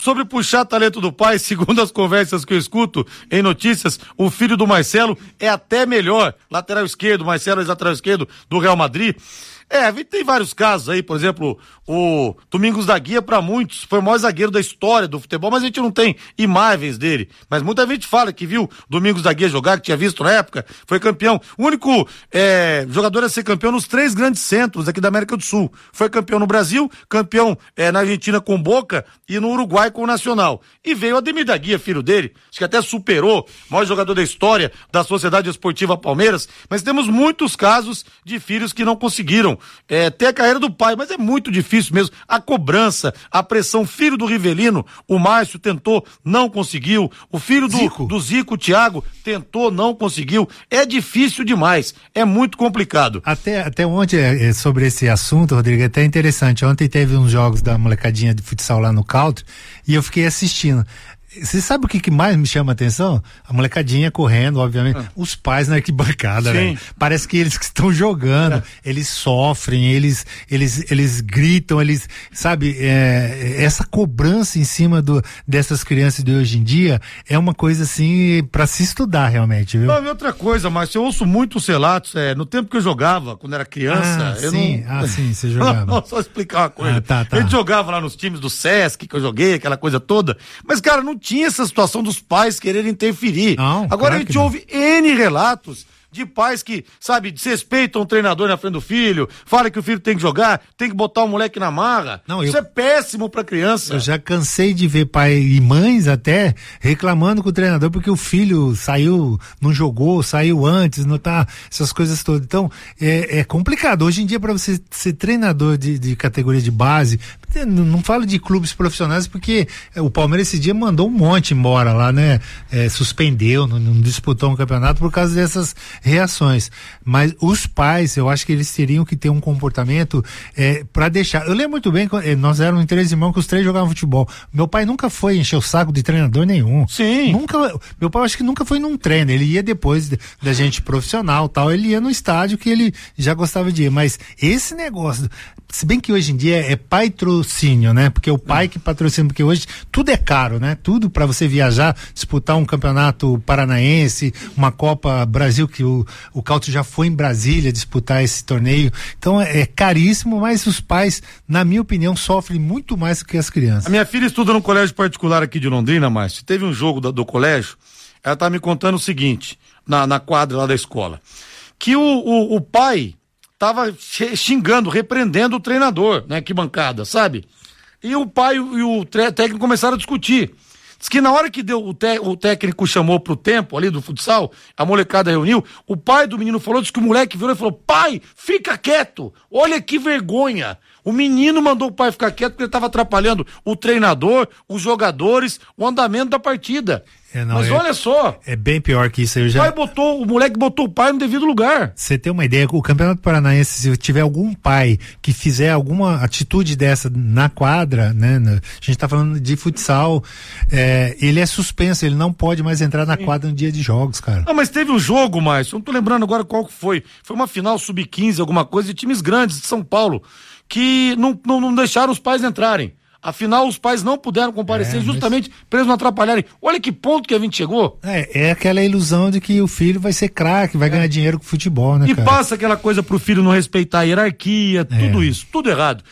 Sobre puxar talento do pai, segundo as conversas que eu escuto em notícias, o filho do Marcelo é até melhor. Lateral esquerdo, Marcelo é lateral esquerdo do Real Madrid. Tem vários casos aí, por exemplo, o Domingos da Guia, pra muitos, foi o maior zagueiro da história do futebol, mas a gente não tem imagens dele. Mas muita gente fala que viu Domingos da Guia jogar, que tinha visto na época, foi campeão. O único jogador a ser campeão nos 3 grandes centros aqui da América do Sul. Foi campeão no Brasil, campeão na Argentina com Boca e no Uruguai com o Nacional. E veio o Ademir da Guia, filho dele, acho que até superou, o maior jogador da história da Sociedade Esportiva Palmeiras, mas temos muitos casos de filhos que não conseguiram ter a carreira do pai, mas é muito difícil mesmo, a cobrança, a pressão. Filho do Rivelino, o Márcio tentou, não conseguiu, o filho do Zico, o Thiago, tentou, não conseguiu, é difícil demais, é muito complicado. Até ontem, sobre esse assunto, Rodrigo, é até interessante, ontem teve uns jogos da molecadinha de futsal lá no Country, e eu fiquei assistindo. Você sabe o que mais me chama a atenção? A molecadinha correndo, obviamente, os pais na arquibancada, né? Parece que eles que estão jogando, eles sofrem, eles gritam, sabe, essa cobrança em cima dessas crianças de hoje em dia é uma coisa assim pra se estudar realmente, viu? Não, e outra coisa, Márcio, eu ouço muitos relatos, no tempo que eu jogava, quando era criança, sim, você jogava. Não, só explicar uma coisa. Tá. A gente jogava lá nos times do Sesc, que eu joguei, aquela coisa toda, mas, cara, não tinha essa situação dos pais quererem interferir. Não, agora claro a gente ouve N relatos de pais que, sabe, desrespeitam o treinador na frente do filho, fala que o filho tem que jogar, tem que botar o moleque na marra. Isso é péssimo pra criança. Eu já cansei de ver pai e mães até reclamando com o treinador porque o filho saiu, não jogou, saiu antes, não tá, essas coisas todas. Então, é complicado. Hoje em dia, pra você ser treinador de categoria de base, não falo de clubes profissionais porque o Palmeiras esse dia mandou um monte embora lá, né? Suspendeu, não disputou um campeonato por causa dessas reações, mas os pais, eu acho que eles teriam que ter um comportamento para deixar. Eu lembro muito bem, nós éramos em 3 irmãos que os 3 jogavam futebol. Meu pai nunca foi encher o saco de treinador nenhum. Sim. Meu pai acho que nunca foi num treino, ele ia depois da gente profissional tal, ele ia no estádio que ele já gostava de ir, mas esse negócio, se bem que hoje em dia é patrocínio, né? Porque o pai que patrocina, porque hoje tudo é caro, né? Tudo para você viajar, disputar um campeonato paranaense, uma Copa Brasil, que o Couto já foi em Brasília disputar esse torneio, então é caríssimo, mas os pais, na minha opinião, sofrem muito mais do que as crianças. A minha filha estuda num colégio particular aqui de Londrina, Márcio, teve um jogo do colégio, ela tá me contando o seguinte, na quadra lá da escola, que o pai tava xingando, repreendendo o treinador, né, que bancada, sabe? E o pai e o técnico começaram a discutir. Diz que na hora que o técnico chamou pro tempo ali do futsal, a molecada reuniu, o pai do menino falou, diz que o moleque virou e falou, pai, fica quieto, olha que vergonha. O menino mandou o pai ficar quieto porque ele estava atrapalhando o treinador, os jogadores, o andamento da partida. Mas olha só. É bem pior que isso. O moleque botou o pai no devido lugar. Você tem uma ideia, o Campeonato Paranaense, se tiver algum pai que fizer alguma atitude dessa na quadra, né? A gente tá falando de futsal, ele é suspenso, ele não pode mais entrar na quadra no dia de jogos, cara. Não, mas teve um jogo, Márcio, não tô lembrando agora qual que foi. Foi uma final sub-15, alguma coisa, de times grandes de São Paulo, que não deixaram os pais entrarem. Afinal, os pais não puderam comparecer justamente para eles não atrapalharem. Olha que ponto que a gente chegou. É aquela ilusão de que o filho vai ser craque, vai ganhar dinheiro com futebol, né, e cara? Passa aquela coisa pro filho não respeitar a hierarquia, tudo isso, tudo errado.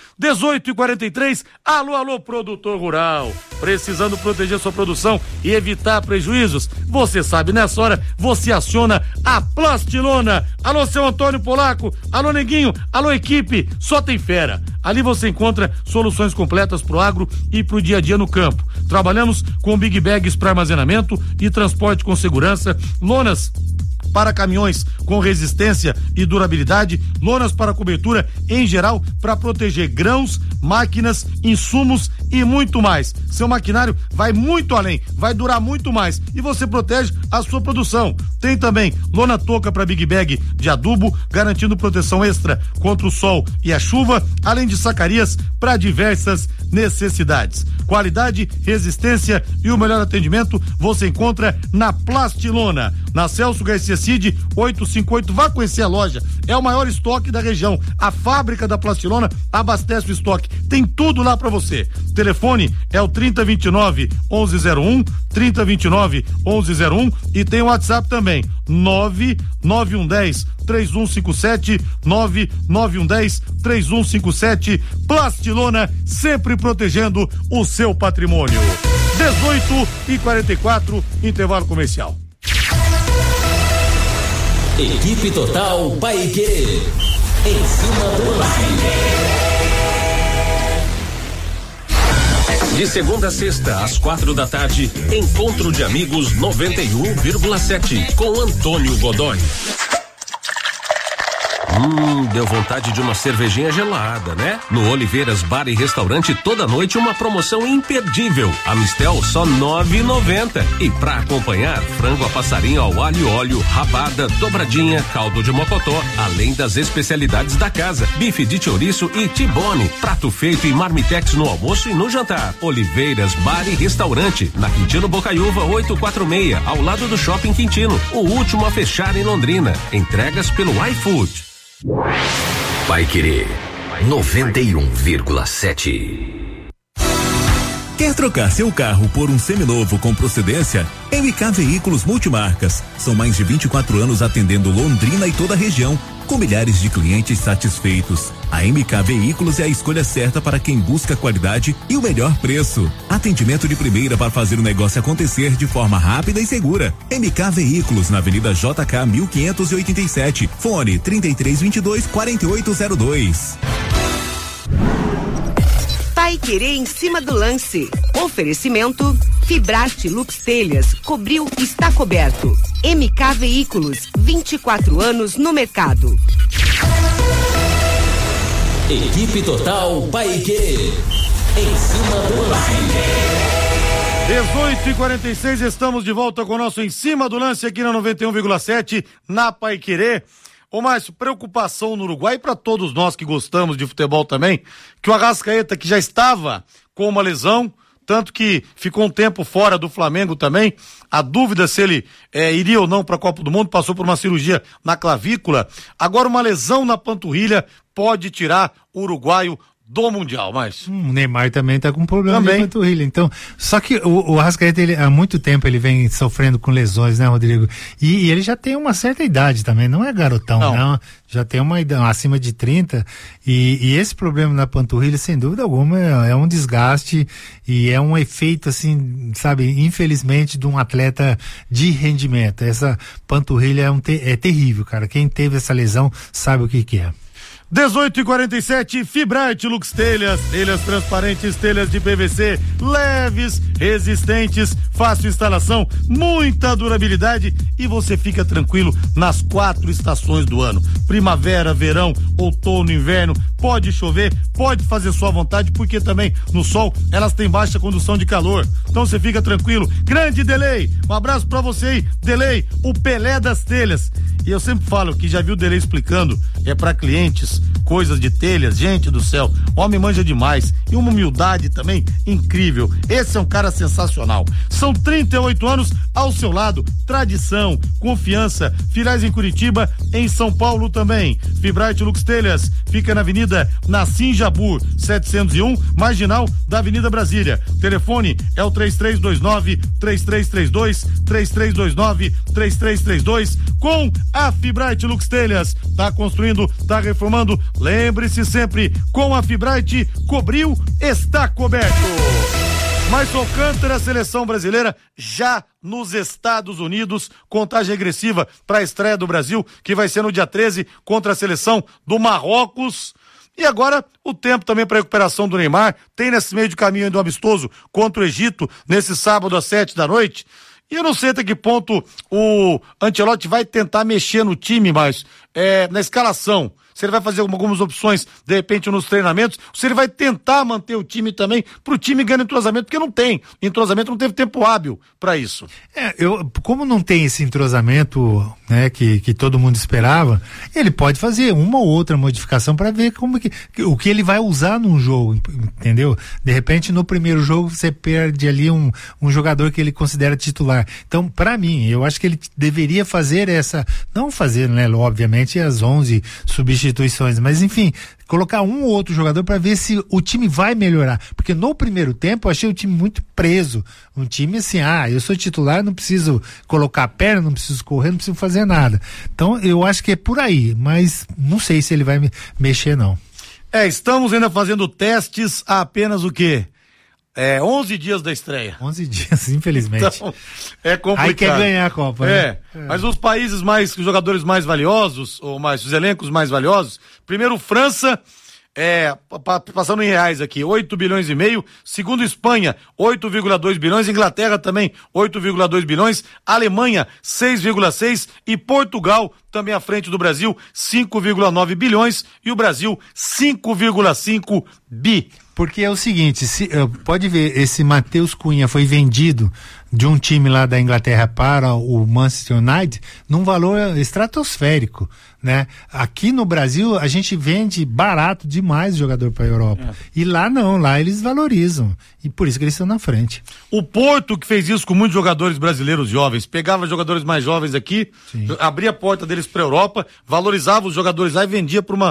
18h43, alô, produtor rural. Precisando proteger sua produção e evitar prejuízos? Você sabe, nessa hora, você aciona a Plastilona. Alô, seu Antônio Polaco, alô, Neguinho, alô, equipe, só tem fera. Ali você encontra soluções completas pro agro e pro dia a dia no campo. Trabalhamos com big bags para armazenamento e transporte com segurança, lonas para caminhões com resistência e durabilidade, lonas para cobertura em geral para proteger grãos, máquinas, insumos e muito mais. Seu maquinário vai muito além, vai durar muito mais e você protege a sua produção. Tem também lona touca para big bag de adubo, garantindo proteção extra contra o sol e a chuva, além de sacarias para diversas necessidades. Qualidade, resistência e o melhor atendimento você encontra na Plastilona, na Celso Garcia Cid 858. Vá conhecer a loja. É o maior estoque da região. A fábrica da Plastilona abastece o estoque. Tem tudo lá pra você. O telefone é o 3029-1101, 3029-1101 e tem o WhatsApp também, 99110-3157, 99110-3157. Plastilona, sempre protegendo o seu patrimônio. 18h44, intervalo comercial. Equipe Total Paiquerê, em cima do lance. De segunda a sexta, às 4h, Encontro de Amigos 91,7 com Antônio Godoy. Deu vontade de uma cervejinha gelada, né? No Oliveiras Bar e Restaurante, toda noite uma promoção imperdível. A Mistel só R$9,90. E pra acompanhar, frango a passarinho ao alho e óleo, rabada, dobradinha, caldo de mocotó, além das especialidades da casa, bife de chouriço e tibone, prato feito e marmitex no almoço e no jantar. Oliveiras Bar e Restaurante, na Quintino Bocaiúva 846, ao lado do Shopping Quintino, o último a fechar em Londrina. Entregas pelo iFood. Paiquerê 91,7. Quer trocar seu carro por um seminovo com procedência? MK Veículos Multimarcas. São mais de 24 anos atendendo Londrina e toda a região, com milhares de clientes satisfeitos. A MK Veículos é a escolha certa para quem busca qualidade e o melhor preço. Atendimento de primeira para fazer o negócio acontecer de forma rápida e segura. MK Veículos, na Avenida JK 1587. Fone 3322-4802. Paiquerê em cima do lance. Oferecimento Fibrate Lux Telhas, cobriu, está coberto. MK Veículos, 24 anos no mercado. Equipe Total Paiquerê, em cima do lance. 18h46, estamos de volta com o nosso Em Cima do Lance aqui na 91,7 na Paiquerê. Ô Márcio, preocupação no Uruguai para todos nós que gostamos de futebol também, que o Arrascaeta, que já estava com uma lesão, tanto que ficou um tempo fora do Flamengo também, a dúvida se ele iria ou não para a Copa do Mundo, passou por uma cirurgia na clavícula, agora uma lesão na panturrilha pode tirar o uruguaio do Mundial, mas o Neymar também tá com problema de panturrilha, então, só que o Arrascaeta, ele, há muito tempo ele vem sofrendo com lesões, né, Rodrigo? E ele já tem uma certa idade também, não é garotão, não. Já tem uma idade acima de 30 e esse problema na panturrilha, sem dúvida alguma, é um desgaste e é um efeito, assim, sabe, infelizmente, de um atleta de rendimento. Essa panturrilha é terrível, cara. Quem teve essa lesão sabe o que é. 18h47, Fibrate Lux Telhas, telhas transparentes, telhas de PVC, leves, resistentes, fácil instalação, muita durabilidade e você fica tranquilo nas 4 estações do ano. Primavera, verão, outono, inverno, pode chover, pode fazer sua vontade, porque também no sol elas têm baixa condução de calor. Então você fica tranquilo. Grande Delay, um abraço pra você aí, Delay, o Pelé das telhas. E eu sempre falo que já viu o Delay explicando, pra clientes, coisas de telhas, gente do céu, o homem manja demais e uma humildade também incrível. Esse é um cara sensacional. São 38 anos ao seu lado, tradição, confiança, filiais em Curitiba, em São Paulo também. Fibrate Lux Telhas fica na Avenida Nassim Jabur 701, marginal da Avenida Brasília. Telefone é o 3329-3332, 3329-3332. Com a Fibrate Lux Telhas, tá construindo, tá reformando, lembre-se sempre, com a Fibrate, cobriu, está coberto. Márcio Alcântara, a seleção brasileira já nos Estados Unidos, contagem regressiva para a estreia do Brasil, que vai ser no dia 13 contra a seleção do Marrocos. E agora o tempo também para recuperação do Neymar, tem nesse meio de caminho ainda um amistoso contra o Egito, nesse sábado às 19h. E eu não sei até que ponto o Ancelotti vai tentar mexer no time, mas na escalação. se ele vai fazer algumas opções, de repente, nos treinamentos, se ele vai tentar manter o time também, pro time ganhar entrosamento, porque não tem entrosamento, não teve tempo hábil para isso. Como não tem esse entrosamento, né, que todo mundo esperava, ele pode fazer uma ou outra modificação para ver o que ele vai usar num jogo, entendeu? De repente, no primeiro jogo, você perde ali um jogador que ele considera titular. Então, para mim, eu acho que ele deveria fazer não fazer, né, obviamente, as 11 substituições, mas enfim, colocar um ou outro jogador para ver se o time vai melhorar, porque no primeiro tempo eu achei o time muito preso, um time assim, eu sou titular, não preciso colocar a perna, não preciso correr, não preciso fazer nada. Então eu acho que é por aí, mas não sei se ele vai mexer não. Estamos ainda fazendo testes há apenas o quê? 11 dias da estreia. 11 dias, infelizmente. Então, é complicado. Aí quer ganhar a Copa, né? Mas os países os jogadores mais valiosos, os elencos mais valiosos, primeiro França, passando em reais aqui, 8 bilhões e meio, segundo Espanha, 8,2 bilhões, Inglaterra também, 8,2 bilhões, Alemanha, 6,6 e Portugal, também à frente do Brasil, 5,9 bilhões e o Brasil, 5,5 bi. Porque é o seguinte, pode ver, esse Matheus Cunha foi vendido de um time lá da Inglaterra para o Manchester United num valor estratosférico, né? Aqui no Brasil a gente vende barato demais jogador para a Europa. E lá não, lá eles valorizam. E por isso que eles estão na frente. O Porto, que fez isso com muitos jogadores brasileiros jovens, pegava jogadores mais jovens aqui, abria a porta deles para a Europa, valorizava os jogadores lá e vendia por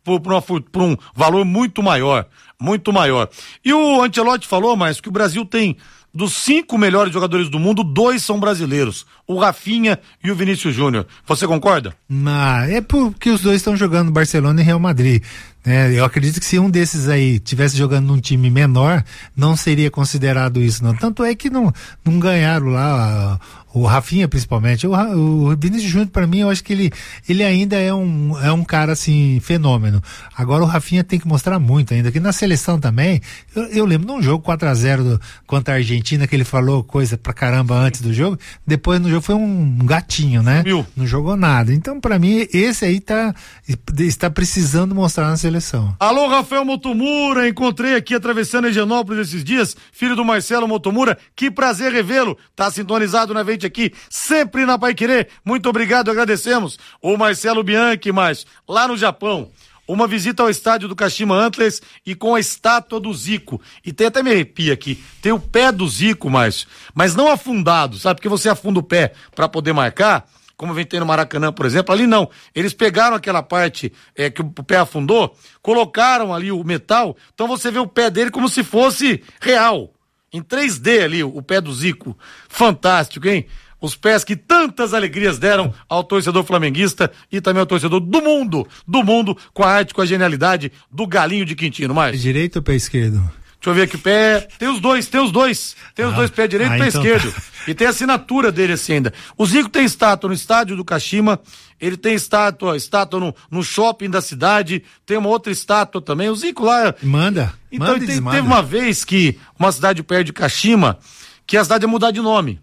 um valor muito maior. Muito maior. E o Ancelotti falou, mas que o Brasil tem, dos 5 melhores jogadores do mundo, 2 são brasileiros, o Rafinha e o Vinícius Júnior. Você concorda? É porque os dois estão jogando Barcelona e Real Madrid. Eu acredito que se um desses aí tivesse jogando num time menor, não seria considerado isso, não. Tanto é que não ganharam lá, o Rafinha principalmente. O Vinícius Júnior, para mim, eu acho que ele ainda é um cara, assim, fenômeno. Agora o Rafinha tem que mostrar muito ainda, que na seleção também, eu lembro de um jogo 4-0 contra a Argentina, que ele falou coisa pra caramba antes do jogo, depois no jogo foi um gatinho, né? Não jogou nada. Então, para mim, esse aí está precisando mostrar na seleção. Alô, Rafael Motomura, encontrei aqui atravessando Higienópolis esses dias, filho do Marcelo Motomura, que prazer revê-lo, tá sintonizado na Vente aqui, sempre na Paiquerê, muito obrigado, agradecemos. O Marcelo Bianchi, lá no Japão, uma visita ao estádio do Kashima Antlers e com a estátua do Zico, e tem até me arrepia aqui, tem o pé do Zico, mas não afundado, sabe, porque você afunda o pé pra poder marcar, como vem ter no Maracanã, por exemplo, ali não. Eles pegaram aquela parte que o pé afundou, colocaram ali o metal, então você vê o pé dele como se fosse real, em 3D ali, o pé do Zico. Fantástico, hein? Os pés que tantas alegrias deram ao torcedor flamenguista e também ao torcedor do mundo, com a arte, com a genialidade do Galinho de Quintino. Direito ou pé esquerdo? Deixa eu ver aqui, pé. Tem os dois. Tem os dois, pé direito e pé esquerdo. E tem a assinatura dele assim ainda. O Zico tem estátua no estádio do Kashima, ele tem estátua no shopping da cidade, tem uma outra estátua também. O Zico lá. Então teve uma vez que uma cidade perto de Kashima, que a cidade ia mudar de nome.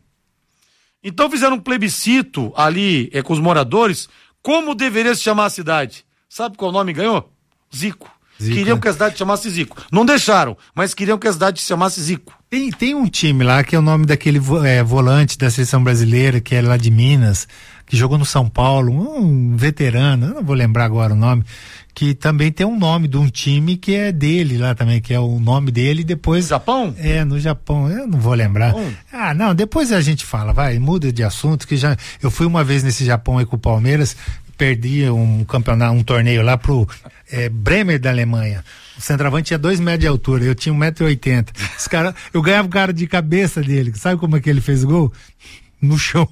Então fizeram um plebiscito ali com os moradores, como deveria se chamar a cidade. Sabe qual nome ganhou? Zico. Queriam que a cidade chamasse Zico. Não deixaram, mas queriam que a cidade se chamasse Zico. Tem um time lá que é o nome daquele volante da seleção brasileira, que é lá de Minas, que jogou no São Paulo, um veterano, eu não vou lembrar agora o nome, que também tem um nome de um time que é dele lá também, que é o nome dele, e depois... No Japão? No Japão, eu não vou lembrar. Não, depois a gente fala, muda de assunto, que já... Eu fui uma vez nesse Japão aí com o Palmeiras, perdi um campeonato, um torneio lá pro Bremer da Alemanha. O centroavante tinha 2 metros de altura, eu tinha 1,80 m. Eu ganhava o cara de cabeça dele. Sabe como é que ele fez o gol? No chão.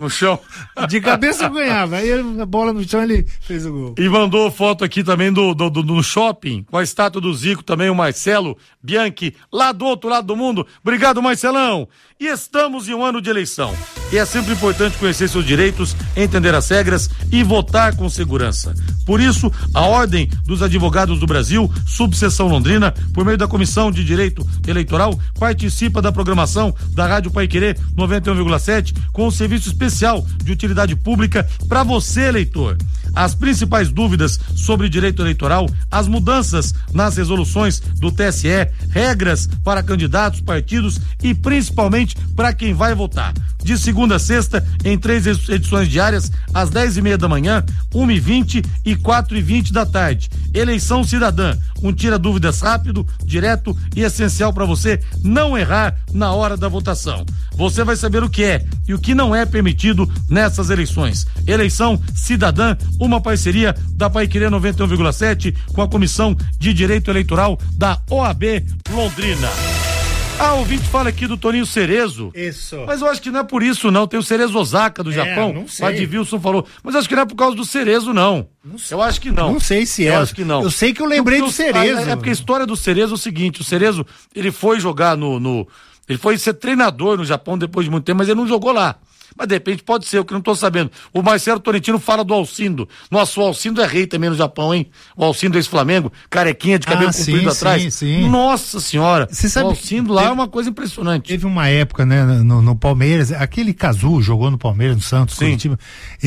De cabeça eu ganhava. Aí a bola no chão, ele fez o gol. E mandou foto aqui também do shopping, com a estátua do Zico também, o Marcelo Bianchi, lá do outro lado do mundo. Obrigado, Marcelão. E estamos em um ano de eleição. E é sempre importante conhecer seus direitos, entender as regras e votar com segurança. Por isso, a Ordem dos Advogados do Brasil, subseção Londrina, por meio da Comissão de Direito Eleitoral, participa da programação da Rádio Paiquerê 91,7 com um serviço especial de utilidade pública para você, eleitor. As principais dúvidas sobre direito eleitoral, as mudanças nas resoluções do TSE, regras para candidatos, partidos e principalmente para quem vai votar. De segunda a sexta, em 3 edições diárias, às 10:30 da manhã, 1h20 e 4h20 da tarde. Eleição Cidadã, um tira-dúvidas rápido, direto e essencial para você não errar na hora da votação. Você vai saber o que é e o que não é permitido nessas eleições. Eleição Cidadã, uma parceria da Paiquerê 91,7 com a Comissão de Direito Eleitoral da OAB Londrina. Ah, o ouvinte fala aqui do Toninho Cerezo. Isso. Mas eu acho que não é por isso, não. Tem o Cerezo Osaka do Japão. Não sei. O Advilson falou. Mas eu acho que não é por causa do Cerezo, não. Eu acho que não. Não sei se é. Eu acho que não. Eu sei que eu lembrei do Cerezo. É porque a história do Cerezo é o seguinte: o Cerezo, ele foi jogar ele foi ser treinador no Japão depois de muito tempo, mas ele não jogou lá. Mas de repente pode ser, o que não tô sabendo. O Marcelo Tolentino fala do Alcindo. Nossa, o Alcindo é rei também no Japão, hein? O Alcindo ex-Flamengo, carequinha de cabelo comprido atrás. Sim. Nossa senhora. Você sabe, o Alcindo lá é uma coisa impressionante. Teve uma época, né, no Palmeiras, aquele Cazu jogou no Palmeiras, no Santos, Curitiba.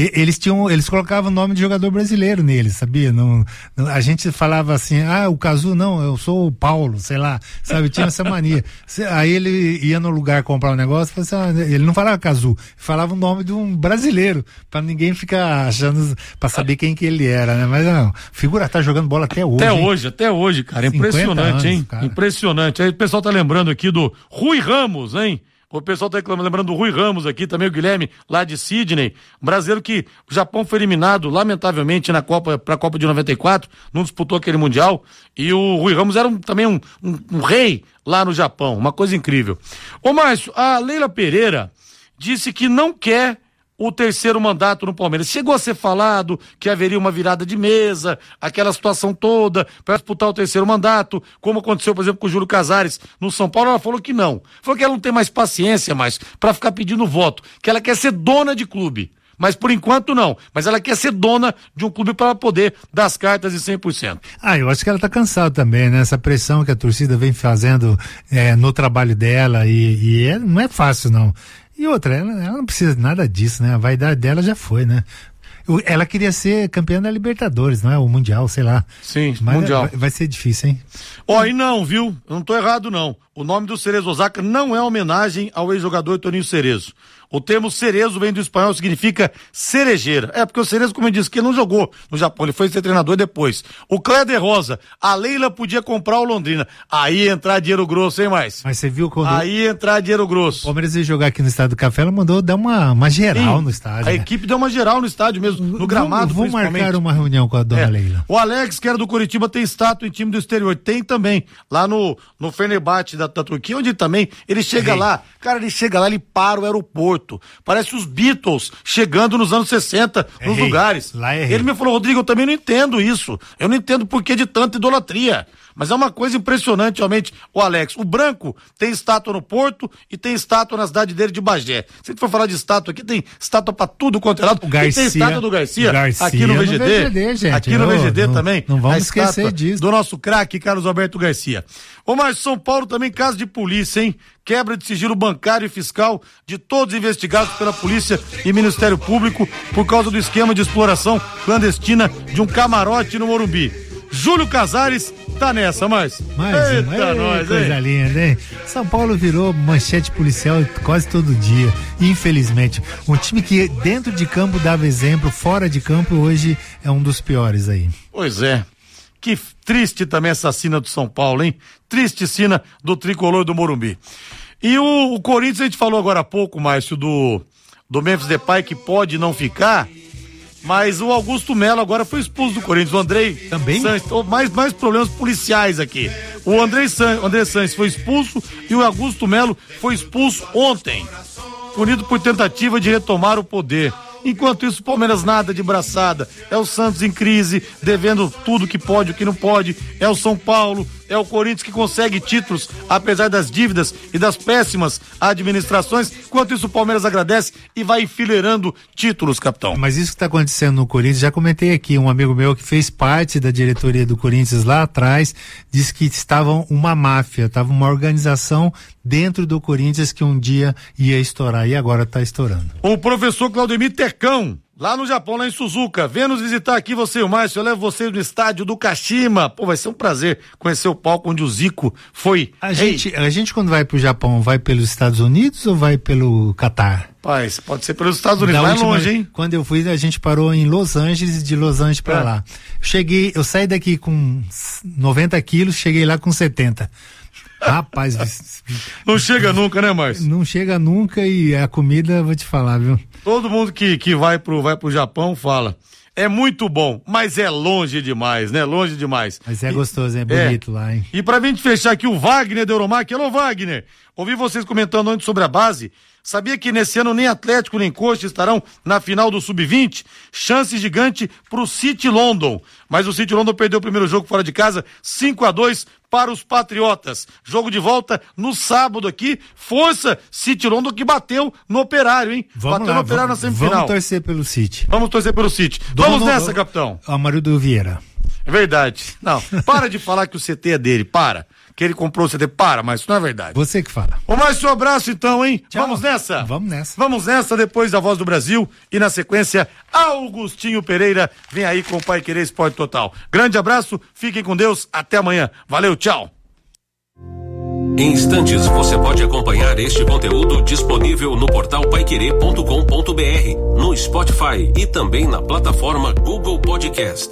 Eles colocavam o nome de jogador brasileiro neles, sabia? A gente falava assim, o Cazu não, eu sou o Paulo, sei lá, sabe? Tinha essa mania. Aí ele ia no lugar comprar um negócio, ele não falava Cazu, falava o nome de um brasileiro, pra ninguém ficar achando, pra saber quem que ele era, né? Mas não, figura tá jogando bola até hoje. Até hoje, cara. Impressionante, anos, hein? Cara. Impressionante. Aí o pessoal tá lembrando aqui do Rui Ramos, hein? O pessoal tá lembrando do Rui Ramos aqui, também o Guilherme, lá de Sydney, um brasileiro que o Japão foi eliminado, lamentavelmente, pra Copa de 94, não disputou aquele Mundial, e o Rui Ramos era também um rei lá no Japão, uma coisa incrível. Ô Márcio, a Leila Pereira disse que não quer o terceiro mandato no Palmeiras. Chegou a ser falado que haveria uma virada de mesa, aquela situação toda, para disputar o terceiro mandato, como aconteceu, por exemplo, com o Júlio Casares no São Paulo. Ela falou que não. Falou que ela não tem mais paciência mais para ficar pedindo voto, que ela quer ser dona de clube. Mas por enquanto não. Mas ela quer ser dona de um clube para poder dar as cartas de 100%. Eu acho que ela tá cansada também, né? Essa pressão que a torcida vem fazendo no trabalho dela não é fácil, não. E outra, ela não precisa de nada disso, né? A vaidade dela já foi, né? Ela queria ser campeã da Libertadores, não é? O Mundial, sei lá. Sim, mas Mundial. Vai ser difícil, hein? E não, viu? Eu não tô errado, não. O nome do Cerezo Osaka não é homenagem ao ex-jogador Toninho Cerezo. O termo cerezo vem do espanhol, significa cerejeira. Porque o Cerezo, como eu disse, que ele não jogou no Japão, ele foi ser treinador depois. O Cléder Rosa, a Leila podia comprar o Londrina. Aí entrar dinheiro grosso, hein, mais? Mas você viu quando... Aí entrar dinheiro grosso. O Palmeiras ia jogar aqui no Estádio do Café, ela mandou dar uma geral. Sim, no estádio. A equipe deu uma geral no estádio mesmo, no gramado. Vou marcar uma reunião com a dona Leila. O Alex, que era do Curitiba, tem estátua em time do exterior. Tem também, lá no Fenerbahçe da Turquia, onde também ele chega lá. Cara, ele chega lá, ele para o aeroporto. Parece os Beatles chegando nos anos 60 nos lugares. Ele me falou, Rodrigo, eu também não entendo isso. Eu não entendo por que de tanta idolatria. Mas é uma coisa impressionante, realmente, o Alex. O Branco tem estátua no Porto e tem estátua na cidade dele de Bagé. Se a gente for falar de estátua aqui, tem estátua pra tudo quanto é lado. Tem estátua do Garcia aqui no VGD. Gente. Aqui no VGD também. Não vamos esquecer disso. Do nosso craque, Carlos Alberto Garcia. Mas São Paulo também caso de polícia, hein? Quebra de sigilo bancário e fiscal de todos investigados pela polícia e Ministério Público por causa do esquema de exploração clandestina de um camarote no Morumbi. Júlio Casares tá nessa, mais nós, coisa linda, hein? São Paulo virou manchete policial quase todo dia, infelizmente. Um time que dentro de campo dava exemplo, fora de campo hoje é um dos piores aí. Pois é. Que triste também essa sina do São Paulo, hein? Triste sina do tricolor do Morumbi. E o Corinthians, a gente falou agora há pouco, Márcio, do Memphis Depay, que pode não ficar, mas o Augusto Melo agora foi expulso do Corinthians. O Andrei também? Sanches, mais problemas policiais aqui. O André Sanches foi expulso e o Augusto Melo foi expulso ontem, punido por tentativa de retomar o poder. Enquanto isso, o Palmeiras nada de braçada. É o Santos em crise, devendo tudo que pode, o que não pode. É o São Paulo é o Corinthians que consegue títulos, apesar das dívidas e das péssimas administrações. Enquanto isso, o Palmeiras agradece e vai enfileirando títulos, capitão. Mas isso que está acontecendo no Corinthians, já comentei aqui, um amigo meu que fez parte da diretoria do Corinthians lá atrás, disse que estava uma máfia, estava uma organização dentro do Corinthians que um dia ia estourar e agora está estourando. O professor Claudemir Tecão, lá no Japão, lá em Suzuka, vem nos visitar aqui, você e o Márcio, eu levo vocês no estádio do Kashima. Pô, vai ser um prazer conhecer o palco onde o Zico foi. A gente quando vai pro Japão, vai pelos Estados Unidos ou vai pelo Catar? Paz, pode ser pelos Estados Unidos, vai longe, hein? Quando eu fui, a gente parou em Los Angeles, de Los Angeles pra lá. Eu saí daqui com 90 quilos, cheguei lá com 70. Rapaz, não chega nunca, né, Márcio? Não chega nunca e a comida, vou te falar, viu? Todo mundo que vai pro Japão fala, é muito bom, mas é longe demais, né? Longe demais. Mas é gostoso, é bonito lá, hein? E pra gente fechar aqui, o Wagner da Euromac. Alô, Wagner! Ouvi vocês comentando antes sobre a base. Sabia que nesse ano nem Atlético nem Coxa estarão na final do Sub-20? Chance gigante pro City London. Mas o City London perdeu o primeiro jogo fora de casa, 5-2 para os Patriotas. Jogo de volta no sábado aqui. Força City London que bateu no Operário, hein? Bateu no Operário na semifinal. Vamos torcer pelo City. Vamos torcer pelo City. Vamos nessa, capitão. Amarildo Vieira. É verdade. Não, para de falar que o CT é dele, para. Que ele comprou o CT, mas isso não é verdade. Você que fala. Ô, Márcio, um abraço então, hein? Tchau. Vamos nessa? Vamos nessa. Vamos nessa, depois da Voz do Brasil e na sequência, Augustinho Pereira vem aí com o Pai Querer Esporte Total. Grande abraço, fiquem com Deus, até amanhã. Valeu, tchau. Em instantes, você pode acompanhar este conteúdo disponível no portal paiquerê.com.br, no Spotify e também na plataforma Google Podcast.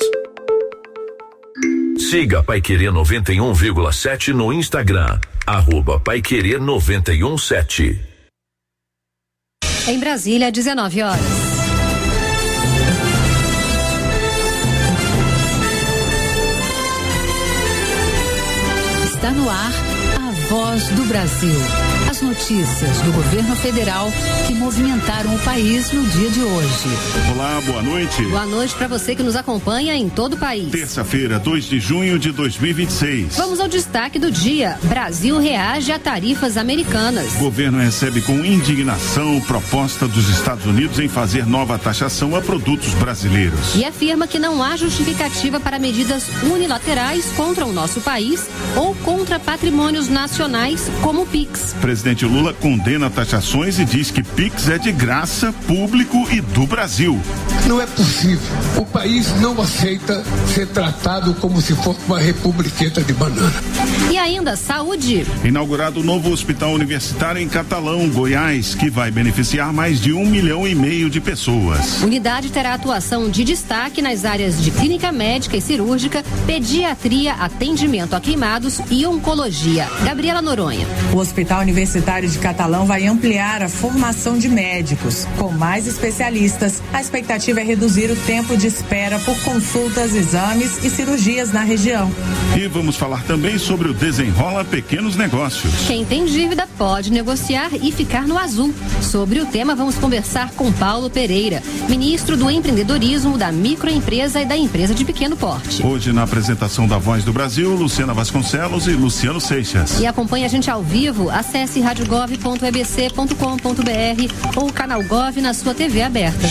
Siga Paiquerê 91,7 no Instagram, @Paiquerê 91,7. Em Brasília, 19 horas. Está no ar a Voz do Brasil. As notícias do governo federal que movimentaram o país no dia de hoje. Olá, boa noite. Boa noite para você que nos acompanha em todo o país. Terça-feira, 2 de junho de 2026. Vamos ao destaque do dia. Brasil reage a tarifas americanas. O governo recebe com indignação proposta dos Estados Unidos em fazer nova taxação a produtos brasileiros. E afirma que não há justificativa para medidas unilaterais contra o nosso país ou contra patrimônios nacionais como o PIX. Presidente Lula condena taxações e diz que PIX é de graça, público e do Brasil. Não é possível. O país não aceita ser tratado como se fosse uma republiqueta de banana. E ainda, saúde. Inaugurado o novo hospital universitário em Catalão, Goiás, que vai beneficiar mais de 1,5 milhão de pessoas. Unidade terá atuação de destaque nas áreas de clínica médica e cirúrgica, pediatria, atendimento a queimados e oncologia. Gabriela Noronha. O Hospital Universitário de Catalão vai ampliar a formação de médicos. Com mais especialistas, a expectativa é reduzir o tempo de espera por consultas, exames e cirurgias na região. E vamos falar também sobre o Desenrola Pequenos Negócios. Quem tem dívida pode negociar e ficar no azul. Sobre o tema, vamos conversar com Paulo Pereira, ministro do Empreendedorismo, da Microempresa e da Empresa de Pequeno Porte. Hoje, na apresentação da Voz do Brasil, Luciana Vasconcelos e Luciano Seixas. E acompanhe a gente ao vivo, acesse radiogov.ebc.com.br ou o canal Gov na sua TV aberta.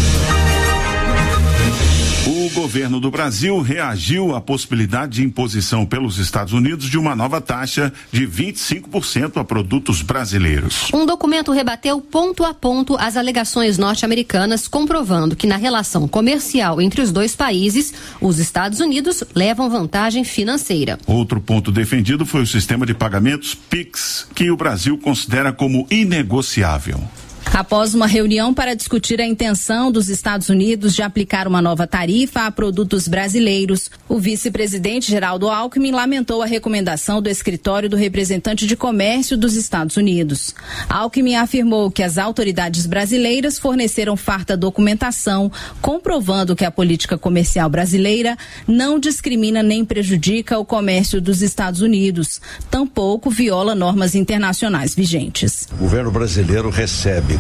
O governo do Brasil reagiu à possibilidade de imposição pelos Estados Unidos de uma nova taxa de 25% a produtos brasileiros. Um documento rebateu ponto a ponto as alegações norte-americanas, comprovando que na relação comercial entre os dois países, os Estados Unidos levam vantagem financeira. Outro ponto defendido foi o sistema de pagamentos PIX, que o Brasil considera como inegociável. Após uma reunião para discutir a intenção dos Estados Unidos de aplicar uma nova tarifa a produtos brasileiros, o vice-presidente Geraldo Alckmin lamentou a recomendação do escritório do representante de comércio dos Estados Unidos. Alckmin afirmou que as autoridades brasileiras forneceram farta documentação, comprovando que a política comercial brasileira não discrimina nem prejudica o comércio dos Estados Unidos, tampouco viola normas internacionais vigentes. O governo brasileiro recebe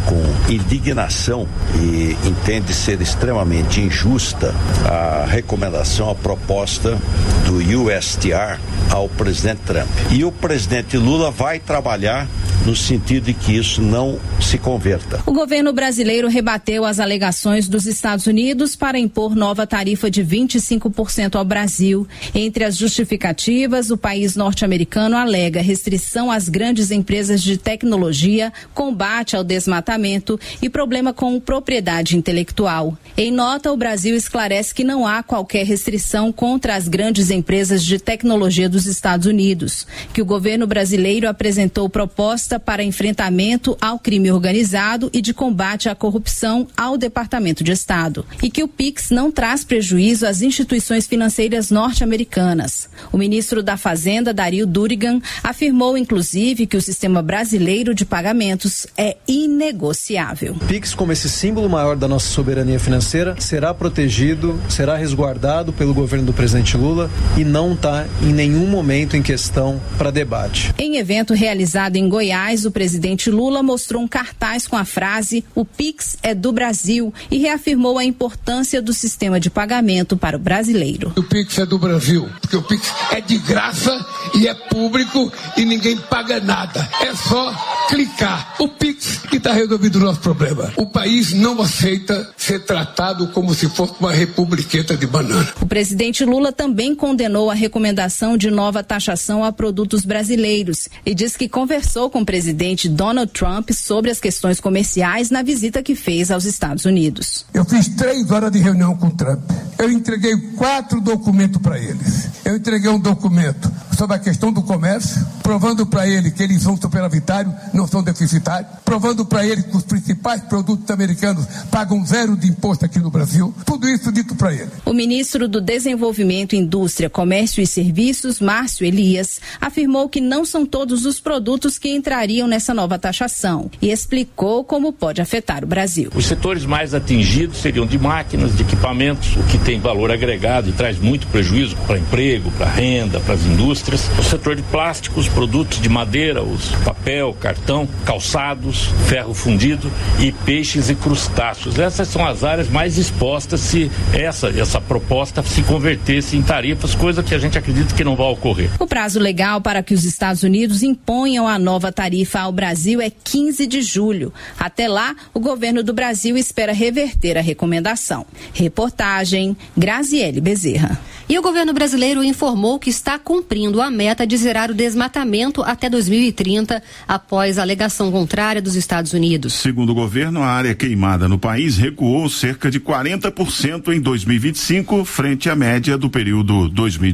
com indignação e entende ser extremamente injusta a recomendação, a proposta do USTR ao presidente Trump. E o presidente Lula vai trabalhar no sentido de que isso não se converta. O governo brasileiro rebateu as alegações dos Estados Unidos para impor nova tarifa de 25% ao Brasil. Entre as justificativas, o país norte-americano alega restrição às grandes empresas de tecnologia, combate ao desmatamento e problema com propriedade intelectual. Em nota, o Brasil esclarece que não há qualquer restrição contra as grandes empresas de tecnologia dos Estados Unidos, que o governo brasileiro apresentou proposta para enfrentamento ao crime organizado e de combate à corrupção ao Departamento de Estado, e que o PIX não traz prejuízo às instituições financeiras norte-americanas. O ministro da Fazenda, Dario Durigan, afirmou inclusive que o sistema brasileiro de pagamentos é inegociável. O PIX, como esse símbolo maior da nossa soberania financeira, será protegido, será resguardado pelo governo do presidente Lula e não está em nenhum momento em questão para debate. Em evento realizado em Goiás, o presidente Lula mostrou um cartaz com a frase "O PIX é do Brasil" e reafirmou a importância do sistema de pagamento para o brasileiro. O PIX é do Brasil, porque o PIX é de graça e é público e ninguém paga nada. É só clicar. O PIX que está resolvido o nosso problema. O país não aceita ser tratado como se fosse uma republiqueta de banana. O presidente Lula também condenou a recomendação de nova taxação a produtos brasileiros e diz que conversou com o presidente Donald Trump sobre as questões comerciais na visita que fez aos Estados Unidos. Eu fiz 3 horas de reunião com o Trump. Eu entreguei 4 documentos para eles. Eu entreguei um documento sobre a questão do comércio, provando para ele que eles são superavitários, não são deficitários, provando para ele que os principais produtos americanos pagam 0 de imposto aqui no Brasil. Tudo isso dito para ele. O ministro do Desenvolvimento, Indústria, Comércio e Serviços, Márcio Elias, afirmou que não são todos os produtos que entrariam nessa nova taxação e explicou como pode afetar o Brasil. Os setores mais atingidos seriam de máquinas, de equipamentos, o que tem valor agregado e traz muito prejuízo para emprego, para renda, para as indústrias. O setor de plásticos, produtos de madeira, os papel, cartão, calçados, ferro fundido e peixes e crustáceos. Essas são as áreas mais expostas se essa proposta se convertesse em tarifas, coisa que a gente acredita que não vai ocorrer. O prazo legal para que os Estados Unidos imponham a nova tarifa ao Brasil é 15 de julho. Até lá, o governo do Brasil espera reverter a recomendação. Reportagem Graziele Bezerra. E o governo brasileiro informou que está cumprindo a meta de zerar o desmatamento até 2030, após a alegação contrária dos Estados Unidos. Segundo o governo, a área queimada no país recuou cerca de 40% em 2025, frente à média do período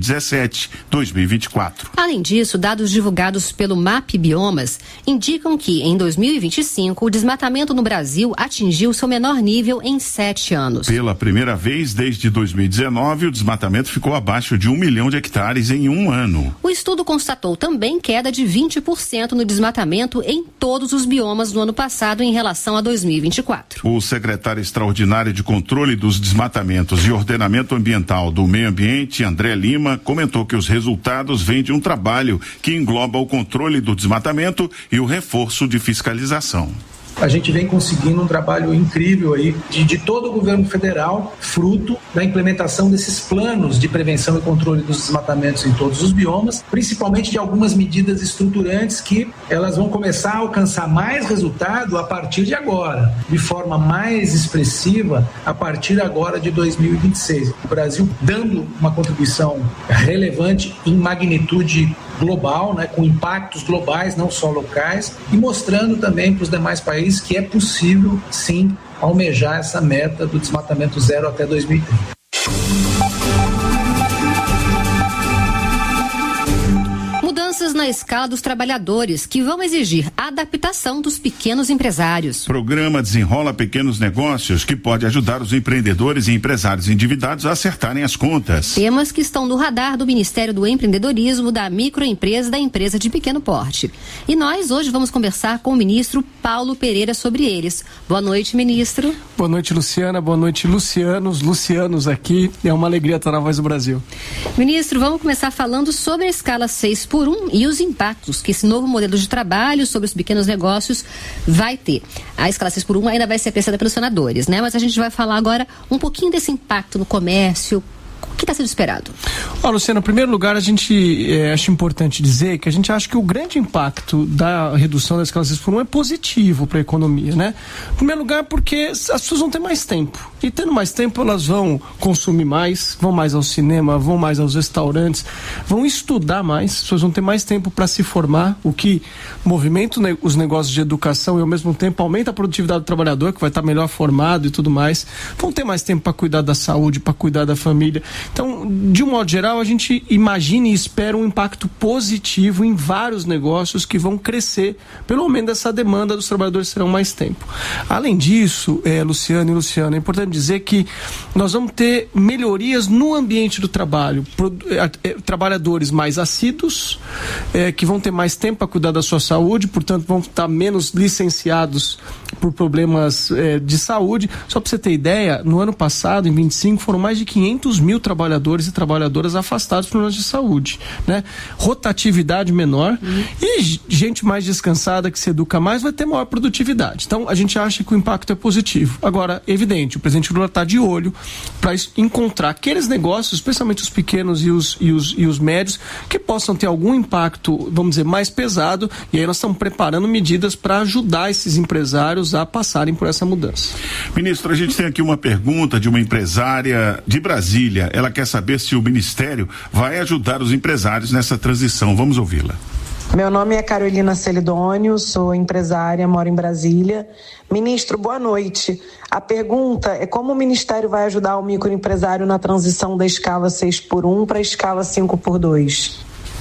2017-2024. Além disso, dados divulgados pelo MAP Biomas indicam que, em 2025, o desmatamento no Brasil atingiu seu menor nível em 7 anos. Pela primeira vez desde 2019, o desmatamento ficou abaixo de 1 milhão de hectares em um ano. O estudo constatou também queda de 20% no desmatamento em todos os biomas no ano passado em relação a 2024. O secretário extraordinário de Controle dos Desmatamentos e Ordenamento Ambiental do Meio Ambiente, André Lima, comentou que os resultados vêm de um trabalho que engloba o controle do desmatamento e o reforço de fiscalização. A gente vem conseguindo um trabalho incrível aí de todo o governo federal, fruto da implementação desses planos de prevenção e controle dos desmatamentos em todos os biomas, principalmente de algumas medidas estruturantes que elas vão começar a alcançar mais resultado a partir de agora, de forma mais expressiva a partir agora de 2026. O Brasil dando uma contribuição relevante em magnitude global, né, com impactos globais, não só locais, e mostrando também para os demais países que é possível, sim, almejar essa meta do desmatamento zero até 2030. Mudanças na escala dos trabalhadores que vão exigir a adaptação dos pequenos empresários. Programa Desenrola Pequenos Negócios, que pode ajudar os empreendedores e empresários endividados a acertarem as contas. Temas que estão no radar do Ministério do Empreendedorismo, da microempresa e da empresa de pequeno porte. E nós hoje vamos conversar com o ministro Paulo Pereira sobre eles. Boa noite, ministro. Boa noite, Luciana. Boa noite, Lucianos aqui. É uma alegria estar na Voz do Brasil. Ministro, vamos começar falando sobre a escala 6x1 e e os impactos que esse novo modelo de trabalho sobre os pequenos negócios vai ter. A escala 6x1 ainda vai ser apreciada pelos senadores, né? Mas a gente vai falar agora um pouquinho desse impacto no comércio. O que está sendo esperado? Luciana, em primeiro lugar, a gente acha importante dizer que a gente acha que o grande impacto da redução da escala 6x1 é positivo para a economia, né? Em primeiro lugar, porque as pessoas vão ter mais tempo. E tendo mais tempo, elas vão consumir mais, vão mais ao cinema, vão mais aos restaurantes, vão estudar mais, as pessoas vão ter mais tempo para se formar, o que movimenta os negócios de educação e, ao mesmo tempo, aumenta a produtividade do trabalhador, que vai estar melhor formado e tudo mais. Vão ter mais tempo para cuidar da saúde, para cuidar da família. Então, de um modo geral, a gente imagina e espera um impacto positivo em vários negócios que vão crescer pelo aumento dessa demanda dos trabalhadores que terão mais tempo. Além disso, Luciano e Luciana, é importante dizer que nós vamos ter melhorias no ambiente do trabalho, trabalhadores mais assíduos, que vão ter mais tempo para cuidar da sua saúde, portanto vão estar menos licenciados por problemas de saúde. Só para você ter ideia, no ano passado, em 25, foram mais de 500 mil trabalhadores e trabalhadoras afastados por problemas de saúde, né? Rotatividade menor e gente mais descansada, que se educa mais, vai ter maior produtividade. Então, a gente acha que o impacto é positivo. Agora, evidente, o presidente Lula está de olho para encontrar aqueles negócios, especialmente os pequenos e os médios, que possam ter algum impacto, vamos dizer, mais pesado, e aí nós estamos preparando medidas para ajudar esses empresários a passarem por essa mudança. Ministro, a gente tem aqui uma pergunta de uma empresária de Brasília. Ela quer saber se o Ministério vai ajudar os empresários nessa transição. Vamos ouvi-la. Meu nome é Carolina Celidônio, sou empresária, moro em Brasília. Ministro, boa noite. A pergunta é como o Ministério vai ajudar o microempresário na transição da escala 6x1 para a escala 5x2?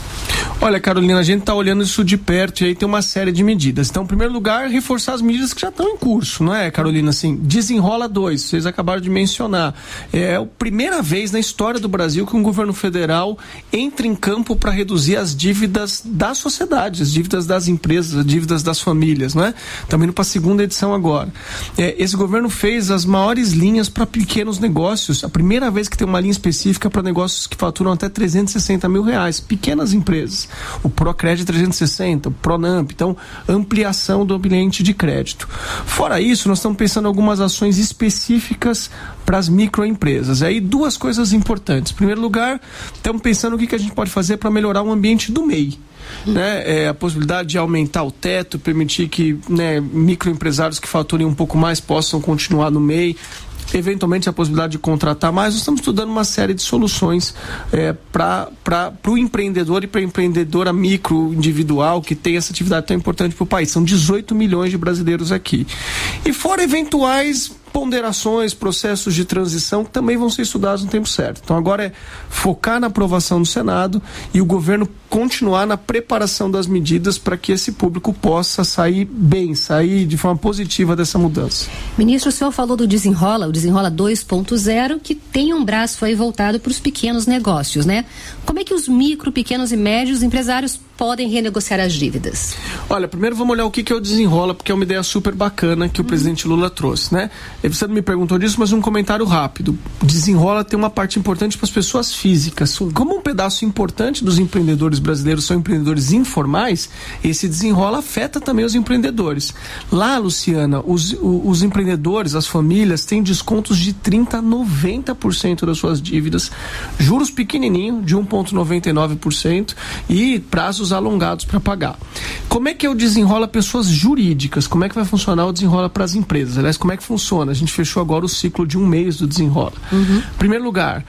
Olha, Carolina, a gente está olhando isso de perto e aí tem uma série de medidas. Então, em primeiro lugar, reforçar as medidas que já estão em curso, não é, Carolina? Assim, Desenrola 2, vocês acabaram de mencionar. É a primeira vez na história do Brasil que um governo federal entra em campo para reduzir as dívidas da sociedade, as dívidas das empresas, as dívidas das famílias, não é? Estamos indo para a segunda edição agora. Esse governo fez as maiores linhas para pequenos negócios, a primeira vez que tem uma linha específica para negócios que faturam até R$360 mil, pequenas empresas. O Procred 360, o Pronamp, então ampliação do ambiente de crédito. Fora isso, nós estamos pensando em algumas ações específicas para as microempresas. Aí duas coisas importantes. Em primeiro lugar, estamos pensando o que a gente pode fazer para melhorar o ambiente do MEI. Né? A possibilidade de aumentar o teto, permitir que, né, microempresários que faturem um pouco mais possam continuar no MEI, eventualmente a possibilidade de contratar mais. Nós estamos estudando uma série de soluções para o empreendedor e para a empreendedora micro individual que tem essa atividade tão importante para o país. São 18 milhões de brasileiros aqui. E fora eventuais ponderações, processos de transição que também vão ser estudados no tempo certo. Então agora é focar na aprovação do Senado e o governo continuar na preparação das medidas para que esse público possa sair bem, sair de forma positiva dessa mudança. Ministro, o senhor falou do Desenrola, o Desenrola 2.0, que tem um braço aí voltado para os pequenos negócios, né? Como é que os micro, pequenos e médios empresários podem renegociar as dívidas? Olha, primeiro vamos olhar o que é o Desenrola, porque é uma ideia super bacana que o presidente Lula trouxe, né? Você não me perguntou disso, mas um comentário rápido. Desenrola tem uma parte importante para as pessoas físicas. Como um pedaço importante dos empreendedores brasileiros são empreendedores informais, esse Desenrola afeta também os empreendedores. Lá, Luciana, os empreendedores, as famílias, têm descontos de 30% a 90% das suas dívidas, juros pequenininho, de 1,99% e prazos alongados para pagar. Como é que é o Desenrola pessoas jurídicas? Como é que vai funcionar o Desenrola para as empresas? Aliás, como é que funciona? A gente fechou agora o ciclo de 1 mês do Desenrola. Em primeiro lugar,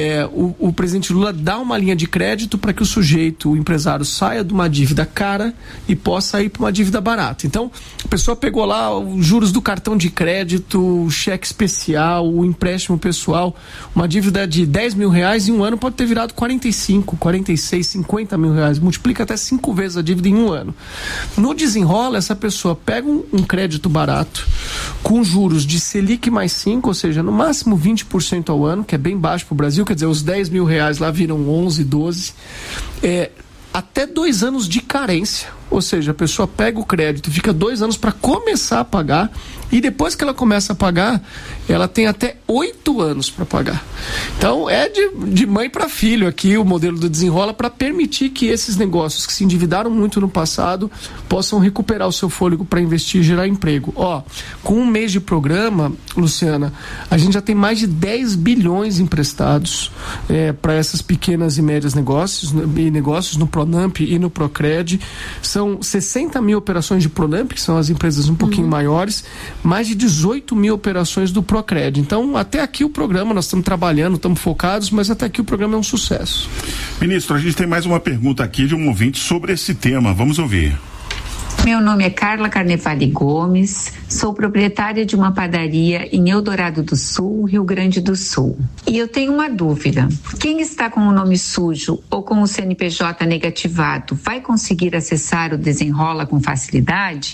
o presidente Lula dá uma linha de crédito para que o sujeito, o empresário, saia de uma dívida cara e possa ir para uma dívida barata. Então, a pessoa pegou lá os juros do cartão de crédito, o cheque especial, o empréstimo pessoal, uma dívida de R$10 mil em um ano pode ter virado 45, 46, 50 mil reais. Multiplica até 5 vezes a dívida em um ano. No Desenrola, essa pessoa pega um crédito barato com juros de Selic mais 5, ou seja, no máximo 20% ao ano, que é bem baixo para o Brasil, quer dizer, os R$10 mil lá viram 11, 12, até 2 anos de carência. ou seja, a pessoa pega o crédito e fica 2 anos para começar a pagar, e depois que ela começa a pagar, ela tem até 8 anos para pagar. Então é de mãe para filho aqui o modelo do Desenrola, para permitir que esses negócios que se endividaram muito no passado possam recuperar o seu fôlego para investir e gerar emprego. Com 1 mês de programa, Luciana, a gente já tem mais de 10 bilhões emprestados para essas pequenas e médias negócios no Pronamp e no Procred. São 60 mil operações de Pronamp, que são as empresas um pouquinho maiores, mais de 18 mil operações do Procred. Então, até aqui o programa, nós estamos trabalhando, estamos focados, mas até aqui o programa é um sucesso. Ministro, a gente tem mais uma pergunta aqui de um ouvinte sobre esse tema. Vamos ouvir. Meu nome é Carla Carnevale Gomes, sou proprietária de uma padaria em Eldorado do Sul, Rio Grande do Sul. E eu tenho uma dúvida: quem está com o nome sujo ou com o CNPJ negativado vai conseguir acessar o Desenrola com facilidade?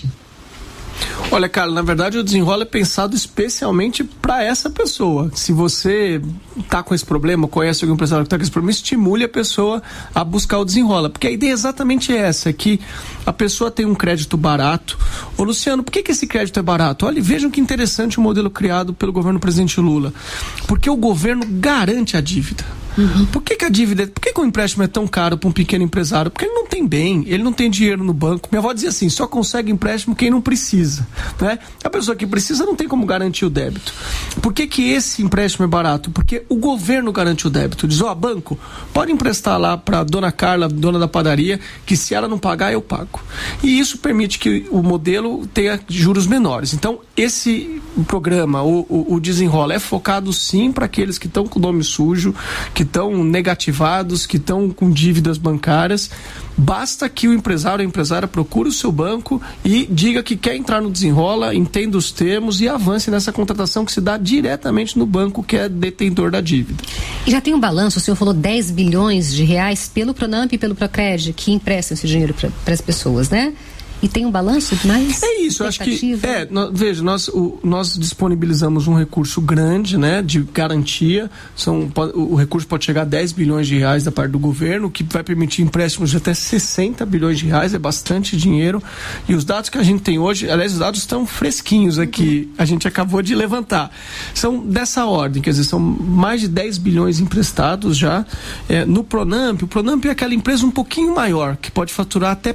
Olha, Carla, na verdade o Desenrola é pensado especialmente para essa pessoa. Se você está com esse problema, conhece algum empresário que está com esse problema, estimule a pessoa a buscar o Desenrola, porque a ideia é exatamente essa, que a pessoa tem um crédito barato. Ô Luciano, por que esse crédito é barato? Olha, vejam que interessante o modelo criado pelo governo do presidente Lula, porque o governo garante a dívida. Por que o empréstimo é tão caro para um pequeno empresário? Porque ele não tem bem, ele não tem dinheiro no banco. Minha avó dizia assim, só consegue empréstimo quem não precisa, né? A pessoa que precisa não tem como garantir o débito. Por que esse empréstimo é barato? Porque o governo garante o débito. Diz, banco, pode emprestar lá para dona Carla, dona da padaria, que se ela não pagar, eu pago. E isso permite que o modelo tenha juros menores. Então, esse programa, o Desenrola, é focado sim para aqueles que estão com o nome sujo, que estão negativados, que estão com dívidas bancárias. Basta que o empresário ou a empresária procure o seu banco e diga que quer entrar no Desenrola, entenda os termos e avance nessa contratação que se dá diretamente no banco que é detentor da dívida. E já tem um balanço, o senhor falou 10 bilhões de reais pelo Pronamp e pelo Procred que emprestam esse dinheiro para as pessoas, né? E tem um balanço de mais? É isso, acho que veja, nós disponibilizamos um recurso grande, né, de garantia. O recurso pode chegar a 10 bilhões de reais da parte do governo, que vai permitir empréstimos de até 60 bilhões de reais, é bastante dinheiro. E os dados que a gente tem hoje, aliás, os dados estão fresquinhos aqui, a gente acabou de levantar. São dessa ordem, quer dizer, são mais de 10 bilhões emprestados já. No Pronamp, o Pronamp é aquela empresa um pouquinho maior, que pode faturar até